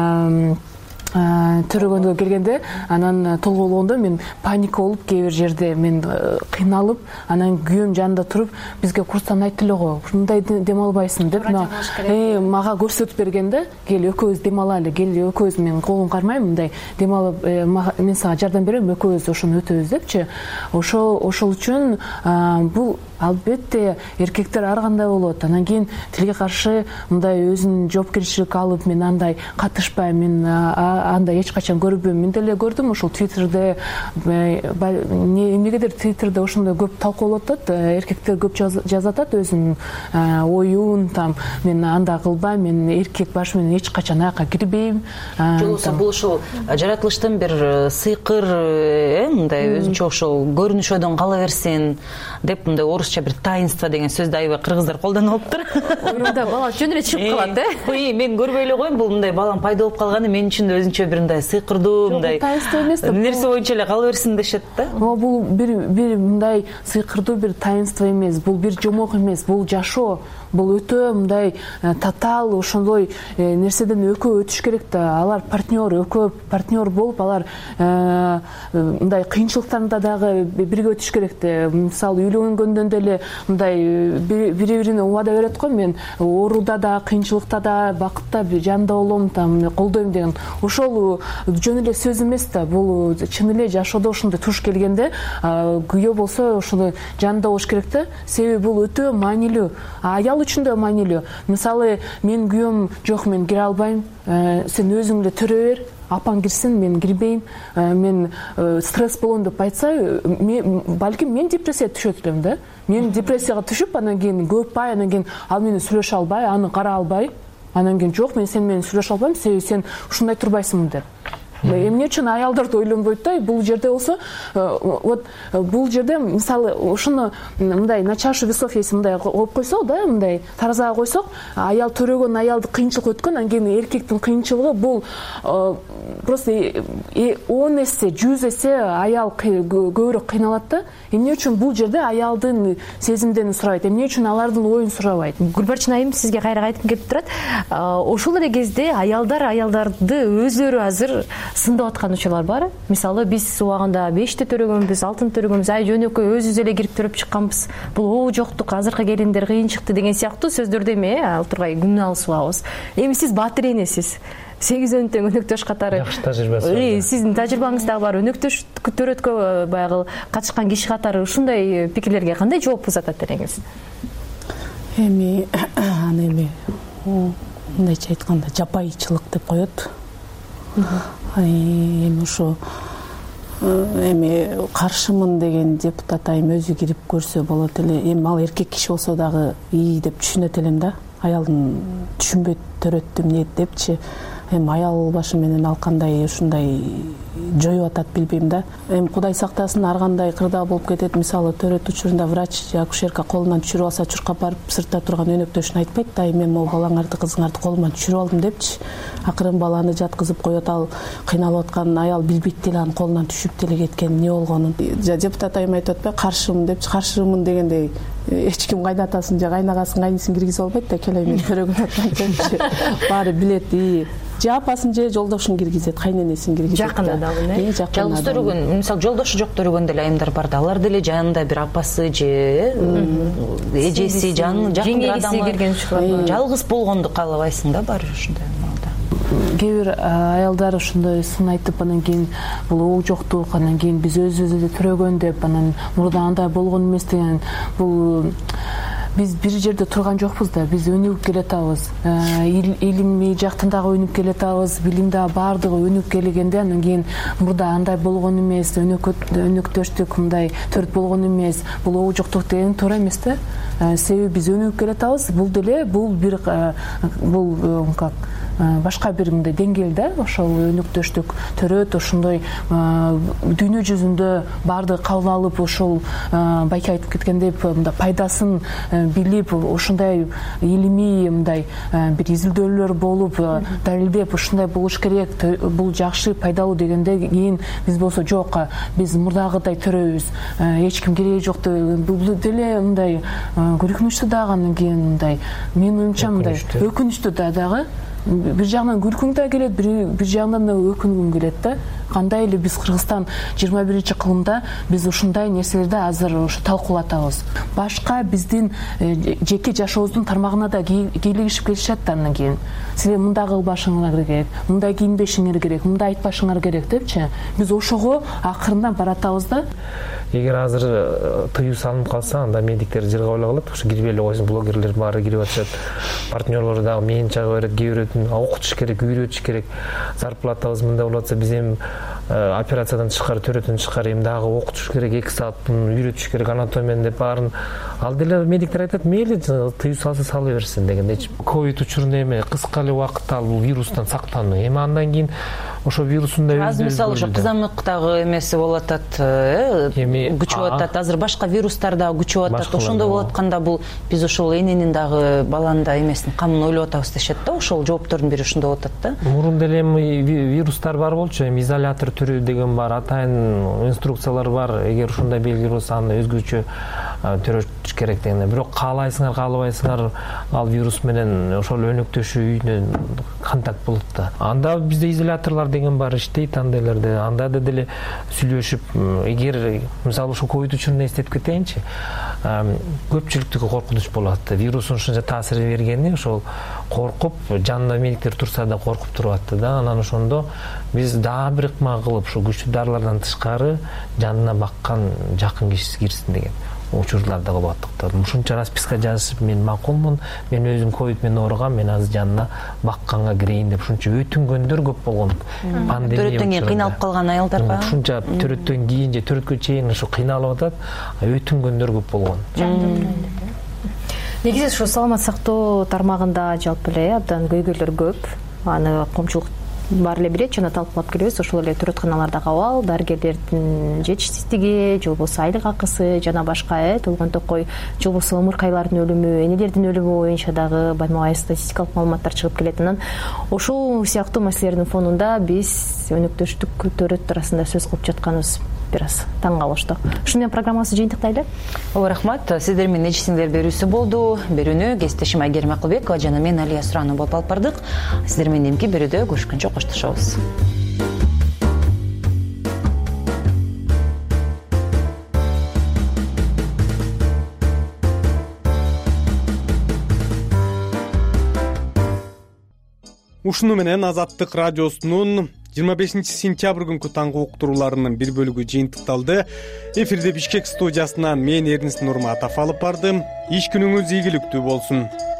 төрөгөнгө келгенде, анан толгойлогондо мен паника болуп, кээ бир жерде мен кыйналып, анан күйөөм жанында туруп, бизге курстан айтты эле го, мындай дем албайсың деп, мага көрсөтүп бергенде, кел экөөбүз дем алалы, кел экөөбүз, мен колун кармайм, мындай дем алып, мен сага жардам берем, экөөбүз ошону өтөбүз депчи. Ошол ошол үчүн бул албетте эркектер ар кандай болот. Анан кийин тилге каршы мындай өзүнүн жоопкерчилик алып, мен андай катышпайм, мен андай эч качан көрбөйм. Мен деле көрдүм ошол Twitterде, эмнегедир Twitterде ошондой көп талкуулап атат, эркектер көп жазат атат өзүнүн оюн, там мен андай кылбайм, мен эркек башы менен эч качан аяка кирбейм.
Жолсо бул ошол жаратылыштын бир сыйкыр, э, мындай өзүнчө ошол көрүнүшөдөн кала берсин деп, мындай орусча бир таинство деген сөздү аябай кыргыздар колдонуп алыптыр.
Оюнда бала жөн эле чыгып калат, э?
Ой, мен көрбөй эле коем, бул мындай балам пайда болуп калганы мен үчүн өзүнчө бир мындай сыйкырдуу, мындай
таинство эмес да,
нерсе боюнча эле кала берсин дешет да.
Бул бир бир мындай сыйкырдуу бир таинство эмес, бул бир жомок эмес, бул жашоо. Бул өтө мындай татаал ошондой нерседен экөө өтүш керек да. Алар партнер, экөө партнер болуп, алар мындай кыйынчылыктарында дагы бирге өтүш керек да. Мисалы үйлөнгөндөн деле мындай бири бирине убада берет го, мен ооруда да, кыйынчылыкта да, бакытта жанында болом, там колдойм деген. Ошол жөн эле сөз эмес да, бул чын эле жашоодо ошондой туш келгенде күйөө болсо ошону жанында болуш керек да. Себеби бул өтө маанилүү. Аял үчүн да маанилүү. Мисалы, мен күйөөм жок, мен кире албайм, сен өзүң эле төрө бер, апаң кирсин, мен кирбейм, мен стресс болом деп айтса, балким мен депрессияга түшөт элем да. Мен депрессияга түшүп, анан кийин көп ай, анан кийин ал менен сүйлөшө албай, аны кара албай, анан кийин жок, мен сен менен сүйлөшө албайм, себеби сен ушундай турбайсың деп. Эмне үчүн аялдарды ойлонбойт да? Бул жерде болсо, вот бул жерде мисалы ушуну мындай начашу весов если мындай коюп койсок да, мындай таразага койсок, аял төрөгөн, аялды кыйынчылык өткөн, анан кийин эркектин кыйынчылыгы бул просто он эсе, жүз эсе аял көбүрөөк кыйналат да. Эмне үчүн бул жерде аялдын сезимдерин сурабайт? Эмне үчүн алардын оюн сурабайт?
Гүлбарчын айым, сизге кайра кайтып келип турат. Ошол эле кезде аялдар аялдарды өздөрү азыр сындап аткан учурлар бар. Мисалы, биз убагында бешти төрөгөнбүз, алтын төрөгөнбүз, ай жөнөкөй өзүбүз эле кирип төрөп чыкканбыз. Бул оо жоктук, азыркы келиндер кыйын чыкты деген сыяктуу сөздөрдү эми ал тургай күнү алышабыз. Эми сиз баатыр энесиз. сегиз өнтөң өнөктөш катары.
Жакшы тажрыйбасы бар.
Сиздин тажрыйбаңыз дагы бар. Өнөктөш төрөткө баягы катышкан киши катары ушундай пикирлерге кандай жооп узатат элеңиз?
Эми аны эми мындайча айтканда жапайчылык деп коет. Эми ошо эми каршымын деген депутат айым өзү кирип көрсө болот эле. Эми ал эркек киши болсо дагы ии деп түшүнөт элем да. Аялдын түшүнбөй төрөттү эмне депчи. Эми аял башы менен ал кандай ушундай жоюп атат билбейм да. Эми Кудай сактасын, ар кандай кырдаа болуп кетет. Мисалы, төрөт учурунда врач же акушерка колунан түшүрүп алса, чуркап барып сыртта турган өнөктөшүн айтпайт да, мен могу балаңарды, кызыңарды колуман түшүрүп алдым депчи. Акырын баланы жаткызып коет, ал кыйналып атканын аял билбейт деле, анын колунан түшүп деле кеткен, эмне болгонун. Депутат айым айтып атпайбы, каршымын депчи, каршымын дегендей эч ким кайнатасын же кайнагасын, кайнысын киргизип албайт да, келе мен төрөгөн аткан депчи. Баары билет, ии же апасын же жолдошун киргизет, кайненесин киргизет.
Жакында дагы, э?
Жалгыз төрөгөн, мисалы жолдошу жок төрөгөн деле айымдар бар да. Алар деле жанында бир апасы же эжеси, жакын адамы, жалгыз болгонду каалабайсың да, бар ушундай.
Кээ бир аялдар ушундай сын айтып, анан кийин бул уу жоктук, анан кийин биз өзүбүздү төрөгөн деп, анан мурда андай болгон эмес деген. Бул биз бир жерде турган жокпуз да, биз өнүгүп келатабыз. Илимий жактан дагы өнүгүп келатабыз, билим дагы баардыгы өнүгүп келгенде, анан кийин мурда андай болгон эмес, өнөктөштүк мындай төрөт болгон эмес, бул уу жоктук деген туура эмес да. Себеби биз өнүгүп келатабыз, бул деле бул бир бул как башка бир мындай деңгээл да, ошол өнөктөштүк төрөт, ошондой дүйнө жүзүндө баардыгы кабыл алып, ошол байке айтып кеткендей мындай пайдасын билип, ошондой илимий мындай бир изилдөөлөр болуп, далилдеп ушундай болуш керек, бул жакшы, пайдалуу дегенде кийин биз болсо жок, биз мурдагыдай төрөбүз, эч ким кереги жок, бул деле мындай көркүнүчтүү дагы. Анан кийин мындай менин оюмча мындай өкүнүчтүү да дагы. Бир жагынан күлкүң да келет, бир жагынан да өкүнгүң келет да. Кандай эле биз Кыргызстан жыйырма биринчи кылымда биз ушундай нерселерди азыр ошо талкуулап атабыз. Башка биздин жеке жашообуздун тармагына да кийлигишип келишет да. Андан кийин силер мындай кылбашыңар керек, мындай кийинбешиңер керек, мындай айтпашыңар керек депчи. Биз ошого акырындан баратабыз да.
Эгер азыр тыюу салынып калса, анда медиктер жырга ойлой калат. Ошо кирбей эле койсун, блогерлер баары кирип атышат. Партнерлору дагы мени чагып берет, кээ бирөтүн окутуш керек, үйрөтүш керек. Зарплатабыз мындай болуп атса, биз эми операциядан тышкары, төрөтөн тышкары эми дагы окутуш керек, эки саат үйрөтүш керек анатомияны деп баарын. Ал деле медиктер айтат, мейли тыюу салса сала берсин дегендейчи. Ковид учурунда эми кыска эле убакытта бул вирустан сактануу. Эми андан кийин ошо вирусун да
азыр мисалы ошо кызамыктагы эмеси болуп атат, күчүп атат, азыр башка вирустар дагы күчүп атат. Ошондой болуп атканда бул биз ошол эненин дагы баланын да эмесин камын ойлоп атабыз дешет да. Ошол жооптордун бири ошондой болуп атат да.
Мурун деле эми вирустар бар болчу, эми изолятор түрү деген бар, атайын инструкциялар бар. Эгер ушундай белги болсо аны өзгөчө төрөш керек дегенде. Бирок каалайсыңар, каалабайсыңар, ал вирус менен ошол өнөктөшүү үйүнөн контакт болот да. Анда бизде изоляторлор форумдар деген бар, иштейт андайларды, анда да деле сүйлөшүп, эгер мисалы ушул ковид учурунда эстетип кетейинчи, көпчүлүктүгө коркунуч болот. Вирустун ушунча таасир бергени ошол коркуп, жанында меликтер турса да коркуп туруп атты да. Анан ошондо биз дагы бир ыкма кылып, ушу күчтүү дарылардан тышкары жанына баккан жакын кишиси кирсин деген учурлар да болуп аттыктыр. Ушунча расписка жазышып, мен макулмун, мен өзүм ковид менен ооругам, мен азыр жанына бакканга кирейин деп ушунча өтүнгөндөр көп болгон. Пандемия
төрөттөн кийин кыйналып калган аялдарга
ушунча төрөттөн кийин же төрөткө чейин ушу кыйналып атат, өтүнгөндөр көп болгон.
Негизи ушу саламат сактоо тармагында жалпы эле абдан көйгөйлөр көп. Аны коомчулук баары эле билет, жана талкуулап келебиз. Ошол эле төрөтканалардагы абал, дарыгерлердин жетишсиздиги, же болбосо айлык акысы жана башка э толгон токой, же болбосо ымыркайлардын өлүмү, энелердин өлүмү боюнча дагы байма-бай статистикалык маалыматтар чыгып келет. Анан ошол сыяктуу маселелердин фонунда биз өнөктөштүк төрөт туурасында сөз кылып жатканыбыз бир аз таң калыштык. Ушуну менен программабызды жыйынтыктайлы.
Ооба, рахмат. Сиздер менен нечисиңдер берүүсү болду. Берүүнү кесиптешим Айгерим Акылбекова жана мен Алия Суранова болуп алып бардык. Сиздер менен эмки берүүдө көрүшкөнчө коштошобуз.
Ушуну менен Азаттык радиосунун жыйырма бешинчи сентябрь күнкү таңкы уктурууларынын бир бөлүгү жыйынтыкталды. Эфирде Бишкек студиясынан мен Эрнис Нурматов алып бардым. Иш күнүңүз ийгиликтүү болсун.